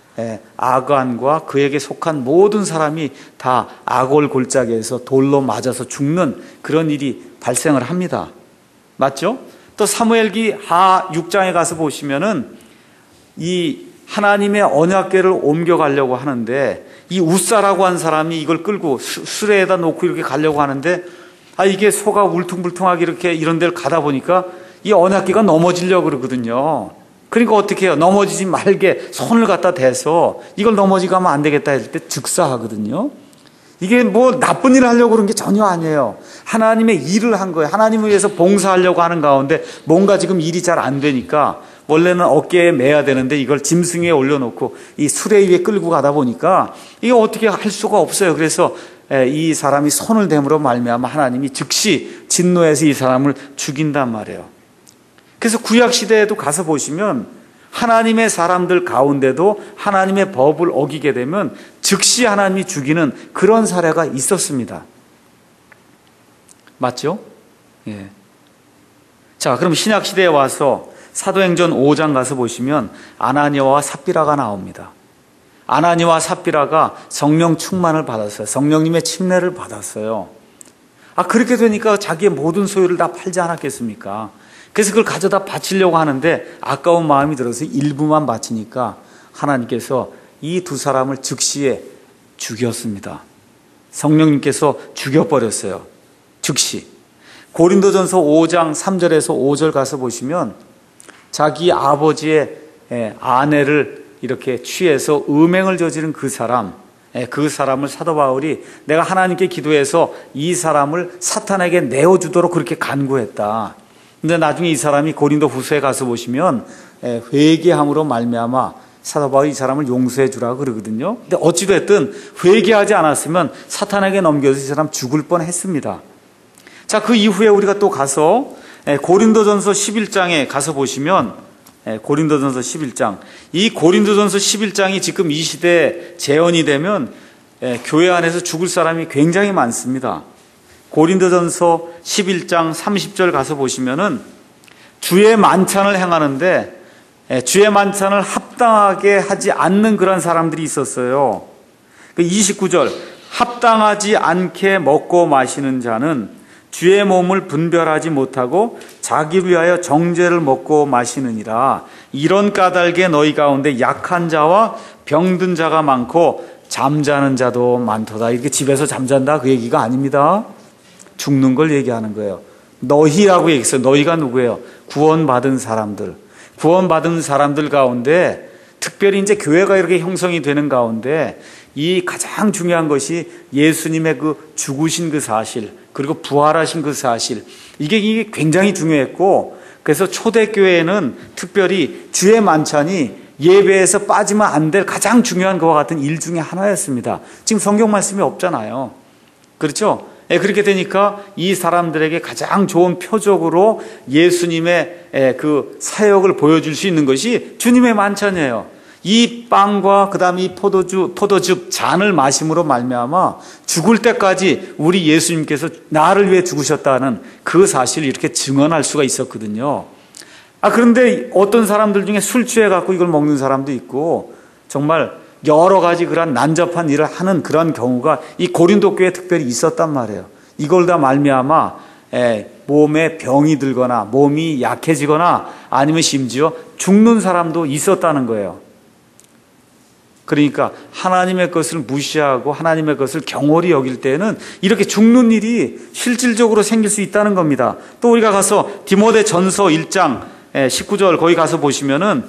아간과 그에게 속한 모든 사람이 다 아골 골짜기에서 돌로 맞아서 죽는 그런 일이 발생을 합니다. 맞죠? 또 사무엘기 하 육 장에 가서 보시면은 이 하나님의 언약궤를 옮겨가려고 하는데 이 우사라고 한 사람이 이걸 끌고 수레에다 놓고 이렇게 가려고 하는데 아 이게 소가 울퉁불퉁하게 이렇게 이런 데를 가다 보니까 이 언약궤가 넘어지려고 그러거든요. 그러니까 어떻게 해요? 넘어지지 말게 손을 갖다 대서 이걸 넘어지게 하면 안 되겠다 할 때 즉사하거든요. 이게 뭐 나쁜 일을 하려고 그런 게 전혀 아니에요. 하나님의 일을 한 거예요. 하나님을 위해서 봉사하려고 하는 가운데 뭔가 지금 일이 잘 안 되니까 원래는 어깨에 매야 되는데 이걸 짐승 위에 올려놓고 이 수레 위에 끌고 가다 보니까 이게 어떻게 할 수가 없어요. 그래서 이 사람이 손을 대므로 말미암아 하나님이 즉시 진노해서 이 사람을 죽인단 말이에요. 그래서 구약시대에도 가서 보시면 하나님의 사람들 가운데도 하나님의 법을 어기게 되면 즉시 하나님이 죽이는 그런 사례가 있었습니다. 맞죠? 예. 자, 그럼 신약시대에 와서 사도행전 오 장 가서 보시면 아나니아와 삽비라가 나옵니다. 아나니아와 삽비라가 성령 충만을 받았어요. 성령님의 침례를 받았어요. 아, 그렇게 되니까 자기의 모든 소유를 다 팔지 않았겠습니까? 그래서 그걸 가져다 바치려고 하는데 아까운 마음이 들어서 일부만 바치니까 하나님께서 이 두 사람을 즉시에 죽였습니다. 성령님께서 죽여버렸어요. 즉시. 고린도전서 오 장 삼 절에서 오 절 가서 보시면 자기 아버지의 아내를 이렇게 취해서 음행을 저지른 그 사람, 그 사람을 사도 바울이 내가 하나님께 기도해서 이 사람을 사탄에게 내어주도록 그렇게 간구했다. 근데 나중에 이 사람이 고린도 후서에 가서 보시면 회개함으로 말미암아 사도 바울이 이 사람을 용서해 주라고 그러거든요. 근데 어찌됐든 회개하지 않았으면 사탄에게 넘겨서 이 사람 죽을 뻔했습니다. 자, 그 이후에 우리가 또 가서 고린도전서 십일 장에 가서 보시면 고린도전서 십일 장, 이 고린도전서 십일 장이 지금 이 시대에 재현이 되면 교회 안에서 죽을 사람이 굉장히 많습니다. 고린도전서 십일 장 삼십 절 가서 보시면은 주의 만찬을 행하는데 주의 만찬을 합당하게 하지 않는 그런 사람들이 있었어요. 이십구 절, 합당하지 않게 먹고 마시는 자는 주의 몸을 분별하지 못하고 자기를 위하여 정죄를 먹고 마시느니라. 이런 까닭에 너희 가운데 약한 자와 병든 자가 많고 잠자는 자도 많도다. 이렇게 집에서 잠잔다 그 얘기가 아닙니다. 죽는 걸 얘기하는 거예요. 너희라고 얘기했어요. 너희가 누구예요? 구원받은 사람들. 구원받은 사람들 가운데 특별히 이제 교회가 이렇게 형성이 되는 가운데 이 가장 중요한 것이 예수님의 그 죽으신 그 사실, 그리고 부활하신 그 사실, 이게, 이게 굉장히 중요했고, 그래서 초대교회에는 특별히 주의 만찬이 예배에서 빠지면 안 될 가장 중요한 것과 같은 일 중에 하나였습니다. 지금 성경 말씀이 없잖아요. 그렇죠? 예, 그렇게 되니까 이 사람들에게 가장 좋은 표적으로 예수님의 그 사역을 보여줄 수 있는 것이 주님의 만찬이에요. 이 빵과 그다음에 이 포도주, 포도즙 잔을 마심으로 말미암아 죽을 때까지 우리 예수님께서 나를 위해 죽으셨다는 그 사실을 이렇게 증언할 수가 있었거든요. 아, 그런데 어떤 사람들 중에 술 취해갖고 이걸 먹는 사람도 있고 정말 여러 가지 그런 난잡한 일을 하는 그런 경우가 이 고린도 교회에 특별히 있었단 말이에요. 이걸 다 말미암아 에, 몸에 병이 들거나 몸이 약해지거나 아니면 심지어 죽는 사람도 있었다는 거예요. 그러니까 하나님의 것을 무시하고 하나님의 것을 경홀히 여길 때는 이렇게 죽는 일이 실질적으로 생길 수 있다는 겁니다. 또 우리가 가서 디모데전서 일 장 십구 절 거기 가서 보시면은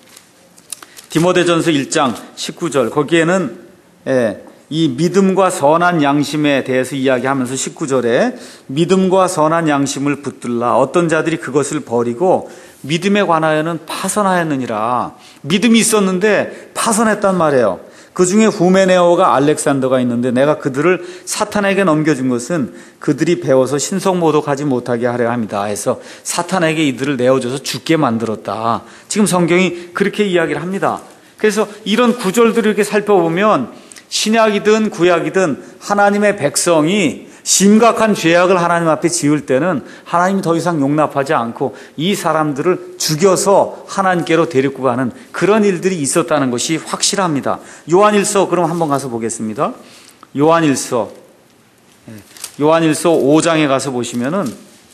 디모데전서 일 장 십구 절 거기에는 이 믿음과 선한 양심에 대해서 이야기하면서 십구 절에 믿음과 선한 양심을 붙들라. 어떤 자들이 그것을 버리고 믿음에 관하여는 파선하였느니라. 믿음이 있었는데 파선했단 말이에요. 그 중에 후메네오가 알렉산더가 있는데 내가 그들을 사탄에게 넘겨준 것은 그들이 배워서 신성모독하지 못하게 하려 합니다. 해서 사탄에게 이들을 내어줘서 죽게 만들었다. 지금 성경이 그렇게 이야기를 합니다. 그래서 이런 구절들을 이렇게 살펴보면 신약이든 구약이든 하나님의 백성이 심각한 죄악을 하나님 앞에 지을 때는 하나님이 더 이상 용납하지 않고 이 사람들을 죽여서 하나님께로 데리고 가는 그런 일들이 있었다는 것이 확실합니다. 요한일서 그럼 한번 가서 보겠습니다. 요한일서 요한일서 오 장에 가서 보시면은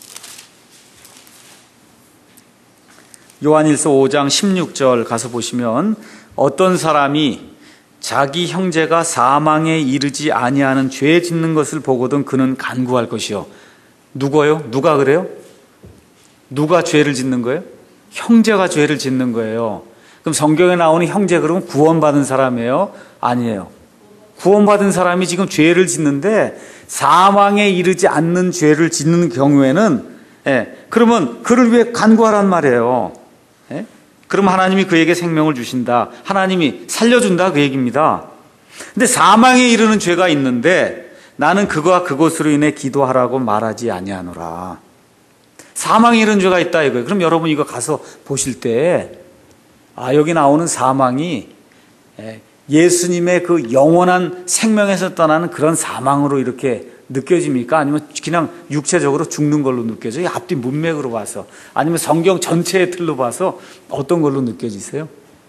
요한일서 오 장 십육 절 가서 보시면 어떤 사람이 자기 형제가 사망에 이르지 아니하는 죄 짓는 것을 보거든 그는 간구할 것이요. 누구요? 누가 그래요? 누가 죄를 짓는 거예요? 형제가 죄를 짓는 거예요. 그럼 성경에 나오는 형제 그러면 구원받은 사람이에요? 아니에요. 구원받은 사람이 지금 죄를 짓는데 사망에 이르지 않는 죄를 짓는 경우에는 예, 그러면 그를 위해 간구하란 말이에요. 예? 그럼 하나님이 그에게 생명을 주신다. 하나님이 살려준다 그 얘기입니다. 근데 사망에 이르는 죄가 있는데 나는 그거와 그것으로 인해 기도하라고 말하지 아니하노라. 사망에 이르는 죄가 있다 이거예요. 그럼 여러분 이거 가서 보실 때 아, 여기 나오는 사망이 예수님의 그 영원한 생명에서 떠나는 그런 사망으로 이렇게 느껴집니까? 아니면 그냥 육체적으로 죽는 걸로 느껴져요? 앞뒤 문맥으로 봐서 아니면 성경 전체의 틀로 봐서 어떤 걸로 느껴지세요?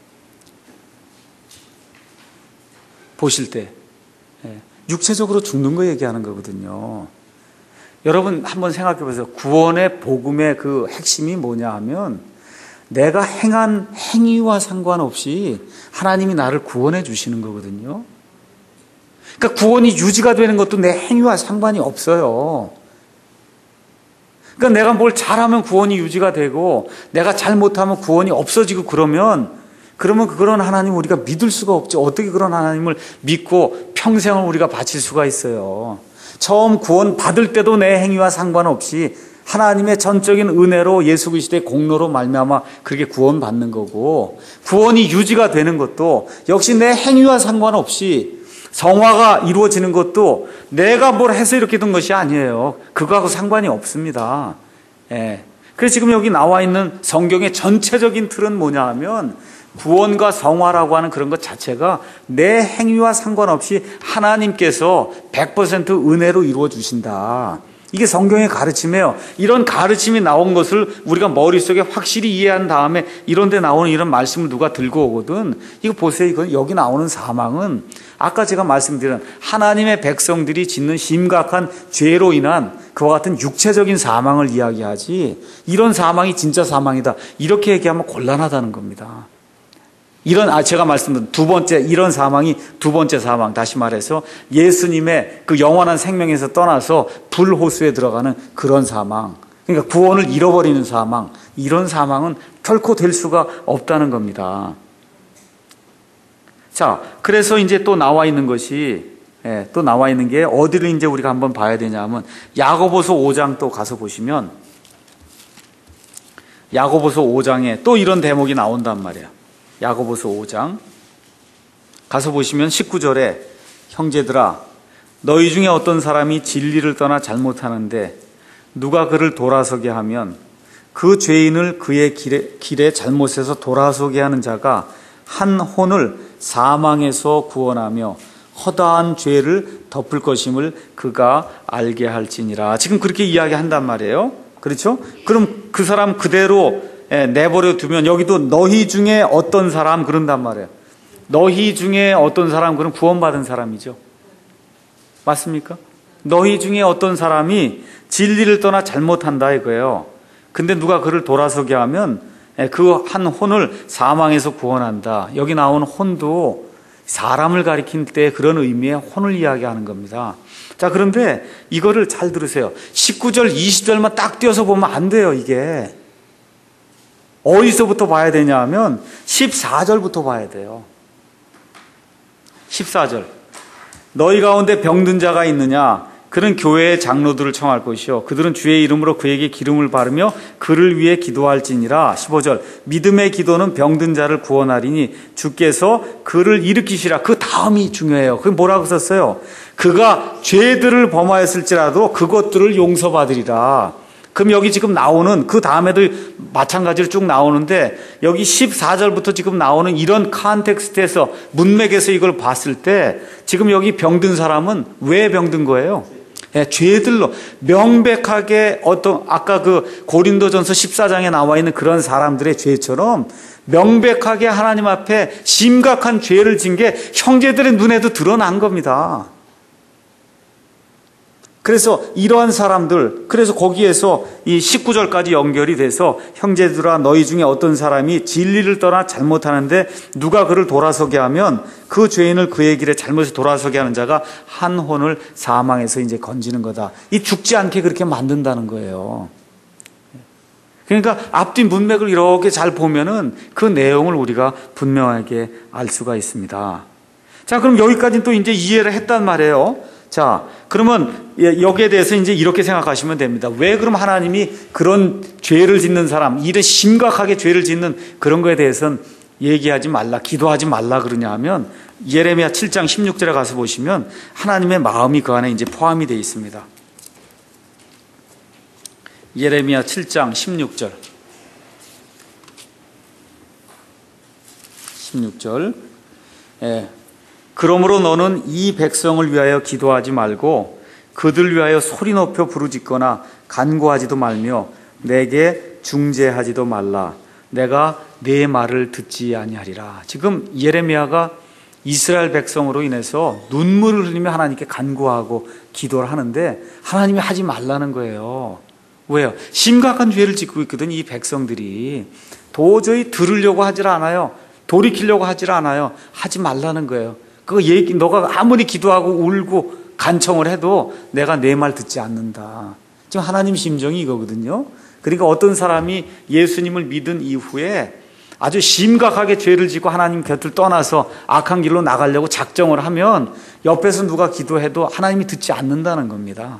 보실 때 육체적으로 죽는 거 얘기하는 거거든요. 여러분 한번 생각해 보세요. 구원의 복음의 그 핵심이 뭐냐 하면 내가 행한 행위와 상관없이 하나님이 나를 구원해 주시는 거거든요. 그러니까 구원이 유지가 되는 것도 내 행위와 상관이 없어요. 그러니까 내가 뭘 잘하면 구원이 유지가 되고 내가 잘못하면 구원이 없어지고 그러면 그러면 그런 하나님 우리가 믿을 수가 없죠. 어떻게 그런 하나님을 믿고 평생을 우리가 바칠 수가 있어요. 처음 구원 받을 때도 내 행위와 상관없이 하나님의 전적인 은혜로 예수 그리스도의 공로로 말미암아 그렇게 구원받는 거고 구원이 유지가 되는 것도 역시 내 행위와 상관없이 성화가 이루어지는 것도 내가 뭘 해서 이렇게 된 것이 아니에요. 그거하고 상관이 없습니다. 예. 그래서 지금 여기 나와 있는 성경의 전체적인 틀은 뭐냐 하면 구원과 성화라고 하는 그런 것 자체가 내 행위와 상관없이 하나님께서 백 퍼센트 은혜로 이루어 주신다. 이게 성경의 가르침이에요. 이런 가르침이 나온 것을 우리가 머릿속에 확실히 이해한 다음에 이런 데 나오는 이런 말씀을 누가 들고 오거든. 이거 보세요. 이거 여기 나오는 사망은 아까 제가 말씀드린 하나님의 백성들이 짓는 심각한 죄로 인한 그와 같은 육체적인 사망을 이야기하지, 이런 사망이 진짜 사망이다 이렇게 얘기하면 곤란하다는 겁니다. 이런, 아, 제가 말씀드린 두 번째, 이런 사망이 두 번째 사망. 다시 말해서 예수님의 그 영원한 생명에서 떠나서 불호수에 들어가는 그런 사망. 그러니까 구원을 잃어버리는 사망. 이런 사망은 결코 될 수가 없다는 겁니다. 자, 그래서 이제 또 나와 있는 것이, 예, 또 나와 있는 게 어디를 이제 우리가 한번 봐야 되냐 하면 야고보서 오 장 또 가서 보시면 야고보서 오 장에 또 이런 대목이 나온단 말이에요. 야고보서 오 장 가서 보시면 십구 절에 형제들아 너희 중에 어떤 사람이 진리를 떠나 잘못하는데 누가 그를 돌아서게 하면 그 죄인을 그의 길에, 길에 잘못해서 돌아서게 하는 자가 한 혼을 사망에서 구원하며 허다한 죄를 덮을 것임을 그가 알게 할지니라. 지금 그렇게 이야기한단 말이에요. 그렇죠? 그럼 그 사람 그대로 내버려 두면 여기도 너희 중에 어떤 사람 그런단 말이에요. 너희 중에 어떤 사람 그럼 구원받은 사람이죠. 맞습니까? 너희 중에 어떤 사람이 진리를 떠나 잘못한다 이거예요. 근데 누가 그를 돌아서게 하면 그 한 혼을 사망에서 구원한다. 여기 나오는 혼도 사람을 가리킬 때 그런 의미의 혼을 이야기하는 겁니다. 자, 그런데 이거를 잘 들으세요. 십구 절, 이십 절만 딱 띄어서 보면 안 돼요, 이게. 어디서부터 봐야 되냐 하면 십사 절부터 봐야 돼요. 십사 절. 너희 가운데 병든 자가 있느냐? 그는 교회의 장로들을 청할 것이요 그들은 주의 이름으로 그에게 기름을 바르며 그를 위해 기도할지니라. 십오 절. 믿음의 기도는 병든 자를 구원하리니 주께서 그를 일으키시라. 그 다음이 중요해요. 그게 뭐라고 썼어요? 그가 죄들을 범하였을지라도 그것들을 용서받으리라. 그럼 여기 지금 나오는 그 다음에도 마찬가지로 쭉 나오는데 여기 십사 절부터 지금 나오는 이런 컨텍스트에서 문맥에서 이걸 봤을 때 지금 여기 병든 사람은 왜 병든 거예요? 예, 죄들로 명백하게 어떤 아까 그 고린도전서 십사 장에 나와 있는 그런 사람들의 죄처럼 명백하게 하나님 앞에 심각한 죄를 진 게 형제들의 눈에도 드러난 겁니다. 그래서 이러한 사람들, 그래서 거기에서 이 십구 절까지 연결이 돼서 형제들아 너희 중에 어떤 사람이 진리를 떠나 잘못하는데 누가 그를 돌아서게 하면 그 죄인을 그의 길에 잘못해서 돌아서게 하는 자가 한 혼을 사망에서 이제 건지는 거다. 이 죽지 않게 그렇게 만든다는 거예요. 그러니까 앞뒤 문맥을 이렇게 잘 보면은 그 내용을 우리가 분명하게 알 수가 있습니다. 자, 그럼 여기까지는 또 이제 이해를 했단 말이에요. 자, 그러면 여기에 대해서 이제 이렇게 생각하시면 됩니다. 왜 그럼 하나님이 그런 죄를 짓는 사람, 이런 심각하게 죄를 짓는 그런 거에 대해서는 얘기하지 말라, 기도하지 말라 그러냐 하면 예레미야 칠 장 십육 절에 가서 보시면 하나님의 마음이 그 안에 이제 포함이 되어 있습니다. 예레미야 칠 장 십육 절. 십육 절. 예. 그러므로 너는 이 백성을 위하여 기도하지 말고 그들 위하여 소리 높여 부르짖거나 간구하지도 말며 내게 중재하지도 말라. 내가 네 말을 듣지 아니하리라. 지금 예레미야가 이스라엘 백성으로 인해서 눈물을 흘리며 하나님께 간구하고 기도를 하는데 하나님이 하지 말라는 거예요. 왜요? 심각한 죄를 짓고 있거든. 이 백성들이 도저히 들으려고 하질 않아요. 돌이키려고 하질 않아요. 하지 말라는 거예요. 그 얘기, 너가 아무리 기도하고 울고 간청을 해도 내가 내 말 듣지 않는다. 지금 하나님 심정이 이거거든요. 그러니까 어떤 사람이 예수님을 믿은 이후에 아주 심각하게 죄를 짓고 하나님 곁을 떠나서 악한 길로 나가려고 작정을 하면 옆에서 누가 기도해도 하나님이 듣지 않는다는 겁니다.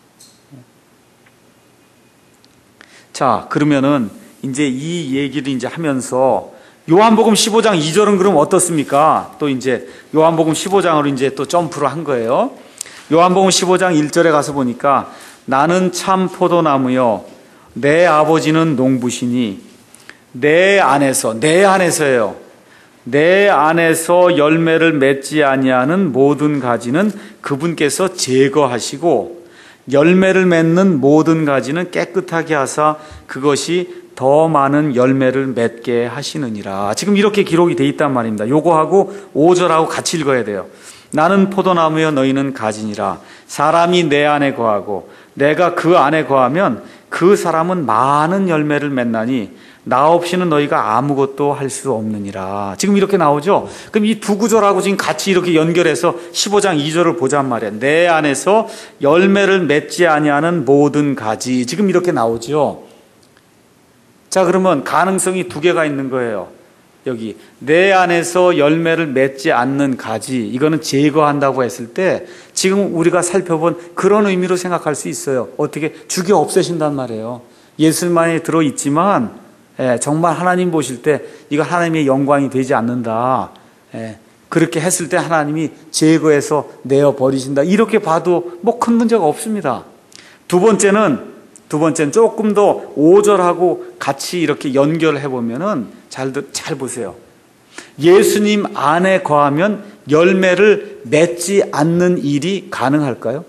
자, 그러면은 이제 이 얘기를 이제 하면서 요한복음 십오 장 이 절은 그럼 어떻습니까? 또 이제 요한복음 십오 장으로 이제 또 점프를 한 거예요. 요한복음 십오 장 일 절에 가서 보니까 나는 참 포도나무요 내 아버지는 농부시니 내 안에서 내 안에서예요. 내 안에서 열매를 맺지 아니하는 모든 가지는 그분께서 제거하시고 열매를 맺는 모든 가지는 깨끗하게 하사 그것이 더 많은 열매를 맺게 하시느니라. 지금 이렇게 기록이 돼 있단 말입니다. 요거하고 오 절하고 같이 읽어야 돼요. 나는 포도나무여 너희는 가지니라. 사람이 내 안에 거하고 내가 그 안에 거하면 그 사람은 많은 열매를 맺나니 나 없이는 너희가 아무것도 할 수 없느니라. 지금 이렇게 나오죠. 그럼 이 두 구절하고 지금 같이 이렇게 연결해서 십오 장 이 절을 보잔 말이에요. 내 안에서 열매를 맺지 아니하는 모든 가지. 지금 이렇게 나오죠. 자, 그러면 가능성이 두 개가 있는 거예요. 여기 내 안에서 열매를 맺지 않는 가지, 이거는 제거한다고 했을 때 지금 우리가 살펴본 그런 의미로 생각할 수 있어요. 어떻게 죽여 없애신단 말이에요. 예술만이 들어있지만 예, 정말 하나님 보실 때 이거 하나님의 영광이 되지 않는다. 예, 그렇게 했을 때 하나님이 제거해서 내어버리신다. 이렇게 봐도 뭐 큰 문제가 없습니다. 두 번째는 두 번째는 조금 더 오 절하고 같이 이렇게 연결해 보면은 잘, 잘 보세요. 예수님 안에 거하면 열매를 맺지 않는 일이 가능할까요?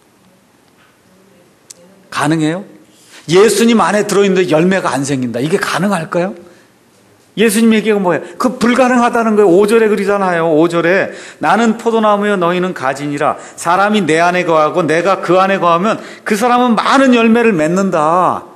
가능해요? 예수님 안에 들어있는데 열매가 안 생긴다. 이게 가능할까요? 예수님 얘기가 뭐예요? 그 불가능하다는 거예요. 오 절에 그러잖아요. 오 절에 나는 포도나무여 너희는 가지니라. 사람이 내 안에 거하고 내가 그 안에 거하면 그 사람은 많은 열매를 맺는다.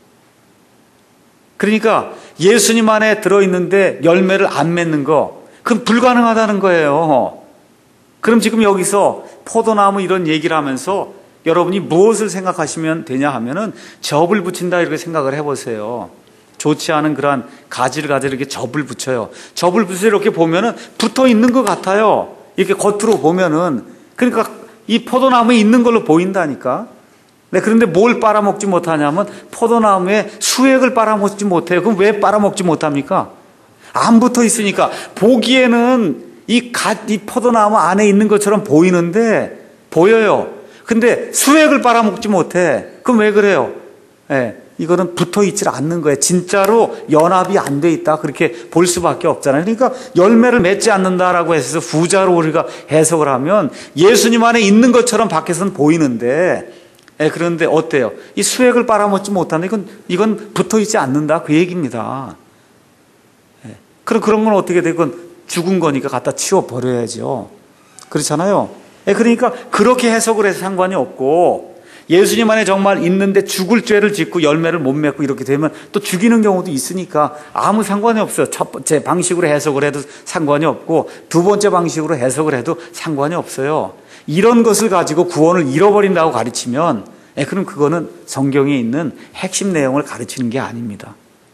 그러니까 예수님 안에 들어있는데 열매를 안 맺는 거, 그건 불가능하다는 거예요. 그럼 지금 여기서 포도나무 이런 얘기를 하면서 여러분이 무엇을 생각하시면 되냐 하면은 접을 붙인다 이렇게 생각을 해보세요. 좋지 않은 그러한 가지를 가지고 이렇게 접을 붙여요. 접을 붙여 이렇게 보면은 붙어 있는 것 같아요. 이렇게 겉으로 보면은. 그러니까 이 포도나무에 있는 걸로 보인다니까. 네, 그런데 뭘 빨아먹지 못하냐면 포도나무에 수액을 빨아먹지 못해요. 그럼 왜 빨아먹지 못합니까? 안 붙어 있으니까. 보기에는 이 가, 이 포도나무 안에 있는 것처럼 보이는데, 보여요. 근데 수액을 빨아먹지 못해. 그럼 왜 그래요? 예, 이거는 붙어 있질 않는 거예요. 진짜로 연합이 안 돼 있다. 그렇게 볼 수밖에 없잖아요. 그러니까 열매를 맺지 않는다라고 해서 부자로 우리가 해석을 하면 예수님 안에 있는 것처럼 밖에서는 보이는데, 예, 그런데 어때요? 이 수액을 빨아먹지 못한다. 이건, 이건 붙어 있지 않는다. 그 얘기입니다. 예, 그럼 그런 건 어떻게 돼? 이건 죽은 거니까 갖다 치워버려야죠. 그렇잖아요. 예, 그러니까 그렇게 해석을 해서 상관이 없고, 예수님 안에 정말 있는데 죽을 죄를 짓고 열매를 못 맺고 이렇게 되면 또 죽이는 경우도 있으니까 아무 상관이 없어요. 첫 번째 방식으로 해석을 해도 상관이 없고 두 번째 방식으로 해석을 해도 상관이 없어요. 이런 것을 가지고 구원을 잃어버린다고 가르치면, 예, 그럼 그거는 성경에 있는 핵심 내용을 가르치는 게 아닙니다.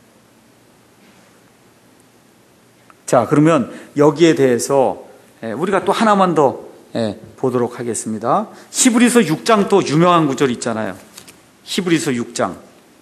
자, 그러면 여기에 대해서 우리가 또 하나만 더 예, 보도록 하겠습니다. 히브리서 육 장 또 유명한 구절 있잖아요. 히브리서 육 장.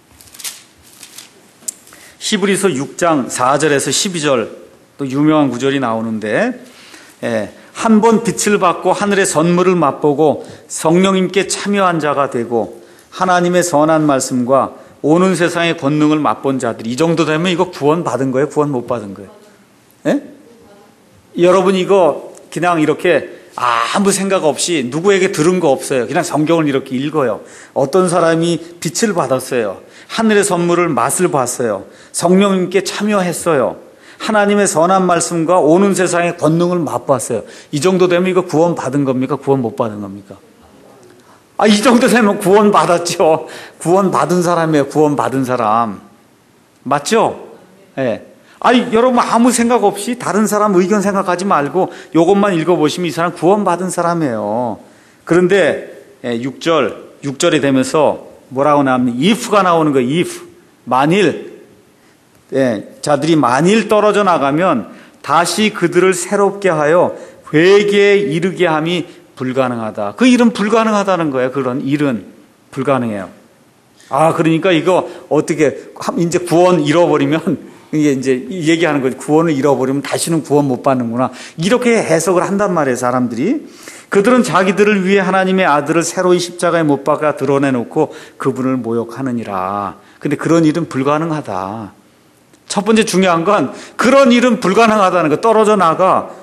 히브리서 육 장 사 절에서 십이 절 또 유명한 구절이 나오는데, 예, 한 번 빛을 받고 하늘의 선물을 맛보고 성령님께 참여한 자가 되고 하나님의 선한 말씀과 오는 세상의 권능을 맛본 자들이, 이 정도 되면 이거 구원 받은 거예요? 구원 못 받은 거예요? 예? 여러분 이거 그냥 이렇게 아무 생각 없이 누구에게 들은 거 없어요. 그냥 성경을 이렇게 읽어요. 어떤 사람이 빛을 받았어요. 하늘의 선물을 맛을 봤어요. 성령님께 참여했어요. 하나님의 선한 말씀과 오는 세상의 권능을 맛봤어요. 이 정도 되면 이거 구원 받은 겁니까? 구원 못 받은 겁니까? 아, 이 정도 되면 구원 받았죠. 구원 받은 사람이에요. 구원 받은 사람. 맞죠? 예. 네. 아니, 여러분 아무 생각 없이 다른 사람 의견 생각하지 말고 이것만 읽어보시면 이 사람 구원받은 사람이에요. 그런데 육 절, 육 절이 되면서 뭐라고 나옵니까? if가 나오는 거예요. if. 만일, 예, 자들이 만일 떨어져 나가면 다시 그들을 새롭게 하여 회개에 이르게 함이 불가능하다. 그 일은 불가능하다는 거예요. 그런 일은 불가능해요. 아, 그러니까 이거 어떻게, 이제 구원 잃어버리면 이게 이제 얘기하는 거지. 구원을 잃어버리면 다시는 구원 못 받는구나. 이렇게 해석을 한단 말이에요, 사람들이. 그들은 자기들을 위해 하나님의 아들을 새로이 십자가에 못 박아 드러내놓고 그분을 모욕하느니라. 근데 그런 일은 불가능하다. 첫 번째 중요한 건 그런 일은 불가능하다는 거. 떨어져 나가.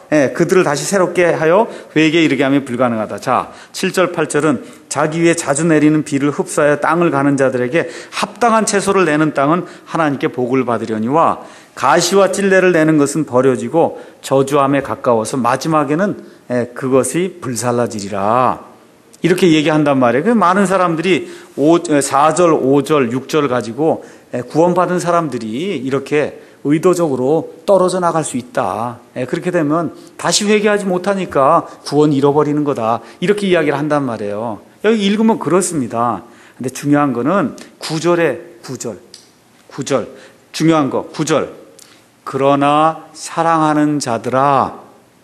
예, 그들을 다시 새롭게 하여 회개에 이르게 하면 불가능하다. 자, 칠 절 팔 절은 자기 위에 자주 내리는 비를 흡수하여 땅을 가는 자들에게 합당한 채소를 내는 땅은 하나님께 복을 받으려니와 가시와 찔레를 내는 것은 버려지고 저주함에 가까워서 마지막에는 예, 그것이 불살라지리라. 이렇게 얘기한단 말이에요. 그래서 많은 사람들이 사 절, 오 절, 육 절을 가지고 구원받은 사람들이 이렇게 의도적으로 떨어져 나갈 수 있다. 그렇게 되면 다시 회개하지 못하니까 구원 잃어버리는 거다. 이렇게 이야기를 한단 말이에요. 여기 읽으면 그렇습니다. 근데 중요한 거는 구 절에 구 절. 구 절. 중요한 거 구 절. 그러나 사랑하는 자들아.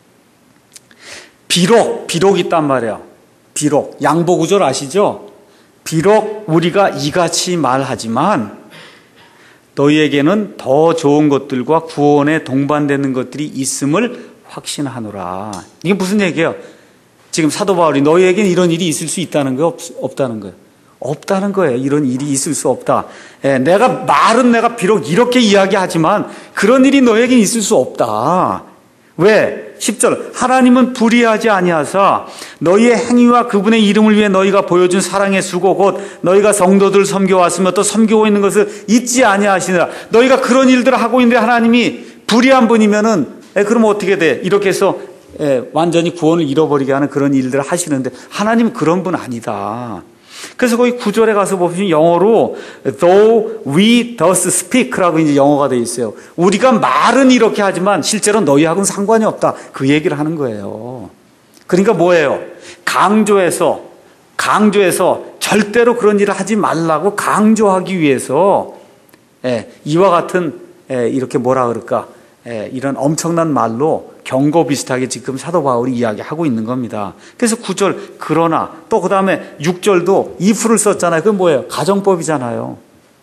비록, 비록 있단 말이에요. 비록. 양보 구절 아시죠? 비록 우리가 이같이 말하지만 너희에게는 더 좋은 것들과 구원에 동반되는 것들이 있음을 확신하노라. 이게 무슨 얘기예요? 지금 사도 바울이 너희에게는 이런 일이 있을 수 있다는 거예요? 없, 없다는 거예요? 없다는 거예요. 이런 일이 있을 수 없다. 예, 내가 말은 내가 비록 이렇게 이야기하지만 그런 일이 너희에게는 있을 수 없다. 왜? 십 절 하나님은 불의하지 아니하사 너희의 행위와 그분의 이름을 위해 너희가 보여준 사랑의 수고 곧 너희가 성도들 섬겨왔으며 또 섬기고 있는 것을 잊지 아니하시느라. 너희가 그런 일들을 하고 있는데 하나님이 불의한 분이면은 에, 그러면 어떻게 돼? 이렇게 해서 에, 완전히 구원을 잃어버리게 하는 그런 일들을 하시는데 하나님은 그런 분 아니다. 그래서 거기 구 절에 가서 보시면 영어로 though we thus speak라고 이제 영어가 되어 있어요. 우리가 말은 이렇게 하지만 실제로 너희하고는 상관이 없다. 그 얘기를 하는 거예요. 그러니까 뭐예요? 강조해서 강조해서 절대로 그런 일을 하지 말라고 강조하기 위해서 예, 이와 같은 예, 이렇게 뭐라 그럴까? 예, 이런 엄청난 말로 경고 비슷하게 지금 사도 바울이 이야기하고 있는 겁니다. 그래서 구 절 그러나 또 그 다음에 육 절도 if를 썼잖아요. 그건 뭐예요? 가정법이잖아요.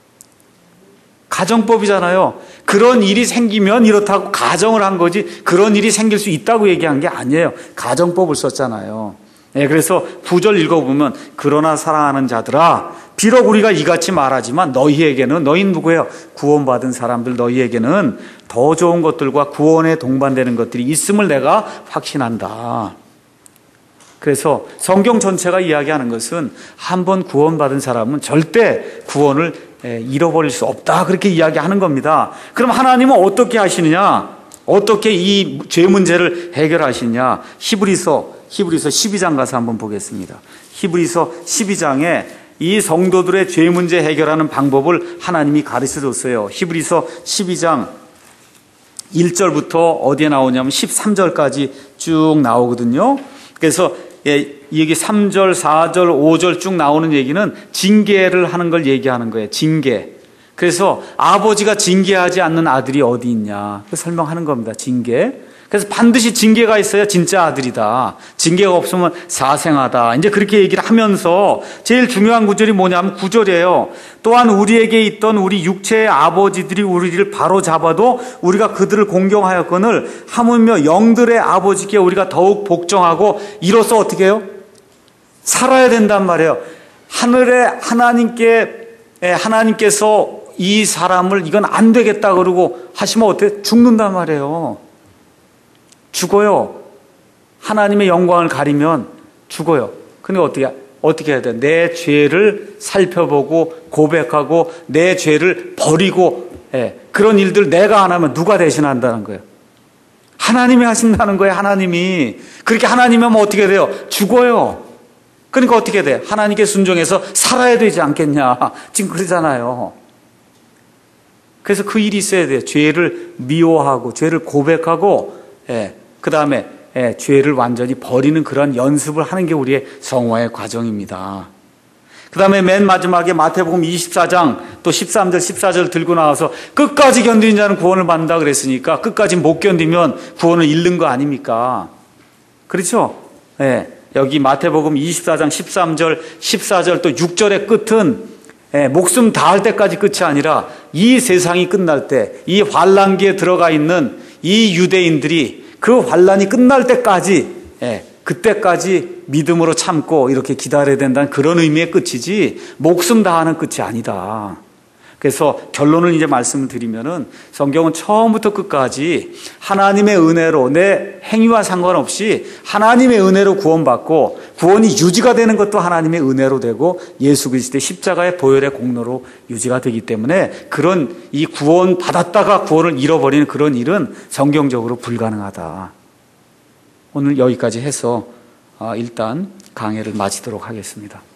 가정법이잖아요. 그런 일이 생기면 이렇다고 가정을 한 거지 그런 일이 생길 수 있다고 얘기한 게 아니에요. 가정법을 썼잖아요. 예, 그래서 구 절 읽어보면 그러나 사랑하는 자들아 비록 우리가 이같이 말하지만 너희에게는 너희는 누구예요? 구원받은 사람들 너희에게는 더 좋은 것들과 구원에 동반되는 것들이 있음을 내가 확신한다. 그래서 성경 전체가 이야기하는 것은 한 번 구원받은 사람은 절대 구원을 잃어버릴 수 없다. 그렇게 이야기하는 겁니다. 그럼 하나님은 어떻게 하시느냐? 어떻게 이 죄 문제를 해결하시느냐? 히브리서 히브리서 십이 장 가서 한번 보겠습니다. 히브리서 십이 장에 이 성도들의 죄 문제 해결하는 방법을 하나님이 가르쳐 줬어요. 히브리서 십이 장 일 절부터 어디에 나오냐면 십삼 절까지 쭉 나오거든요. 그래서 여기 삼 절, 사 절, 오 절 쭉 나오는 얘기는 징계를 하는 걸 얘기하는 거예요. 징계. 그래서 아버지가 징계하지 않는 아들이 어디 있냐. 설명하는 겁니다. 징계. 그래서 반드시 징계가 있어야 진짜 아들이다. 징계가 없으면 사생아다. 이제 그렇게 얘기를 하면서 제일 중요한 구절이 뭐냐면 구 절이에요. 또한 우리에게 있던 우리 육체의 아버지들이 우리를 바로 잡아도 우리가 그들을 공경하였거늘 하물며 영들의 아버지께 우리가 더욱 복종하고 이로써 어떻게 해요? 살아야 된단 말이에요. 하늘의 하나님께 하나님께서 이 사람을 이건 안 되겠다 그러고 하시면 어떻게 죽는단 말이에요. 죽어요. 하나님의 영광을 가리면 죽어요. 근데 어떻게, 어떻게 해야 돼? 내 죄를 살펴보고 고백하고 내 죄를 버리고, 예, 그런 일들 내가 안 하면 누가 대신한다는 거예요? 하나님이 하신다는 거예요, 하나님이. 그렇게 하나님이 하면 어떻게 돼요? 죽어요. 그러니까 어떻게 돼? 하나님께 순종해서 살아야 되지 않겠냐. 지금 그러잖아요. 그래서 그 일이 있어야 돼요. 죄를 미워하고, 죄를 고백하고, 예, 그 다음에 예, 죄를 완전히 버리는 그런 연습을 하는 게 우리의 성화의 과정입니다. 그 다음에 맨 마지막에 마태복음 이십사 장 또 십삼 절 십사 절 들고 나와서 끝까지 견디는 자는 구원을 받는다 그랬으니까 끝까지 못 견디면 구원을 잃는 거 아닙니까? 그렇죠? 예, 여기 마태복음 이십사 장 십삼 절 십사 절 또 육 절의 끝은 예, 목숨 다할 때까지 끝이 아니라 이 세상이 끝날 때 이 환란기에 들어가 있는 이 유대인들이 그 환란이 끝날 때까지, 예, 그때까지 믿음으로 참고 이렇게 기다려야 된다는 그런 의미의 끝이지 목숨 다하는 끝이 아니다. 그래서 결론을 이제 말씀을 드리면은 성경은 처음부터 끝까지 하나님의 은혜로 내 행위와 상관없이 하나님의 은혜로 구원받고 구원이 유지가 되는 것도 하나님의 은혜로 되고 예수 그리스도의 십자가의 보혈의 공로로 유지가 되기 때문에 그런 이 구원 받았다가 구원을 잃어버리는 그런 일은 성경적으로 불가능하다. 오늘 여기까지 해서 일단 강해를 마치도록 하겠습니다.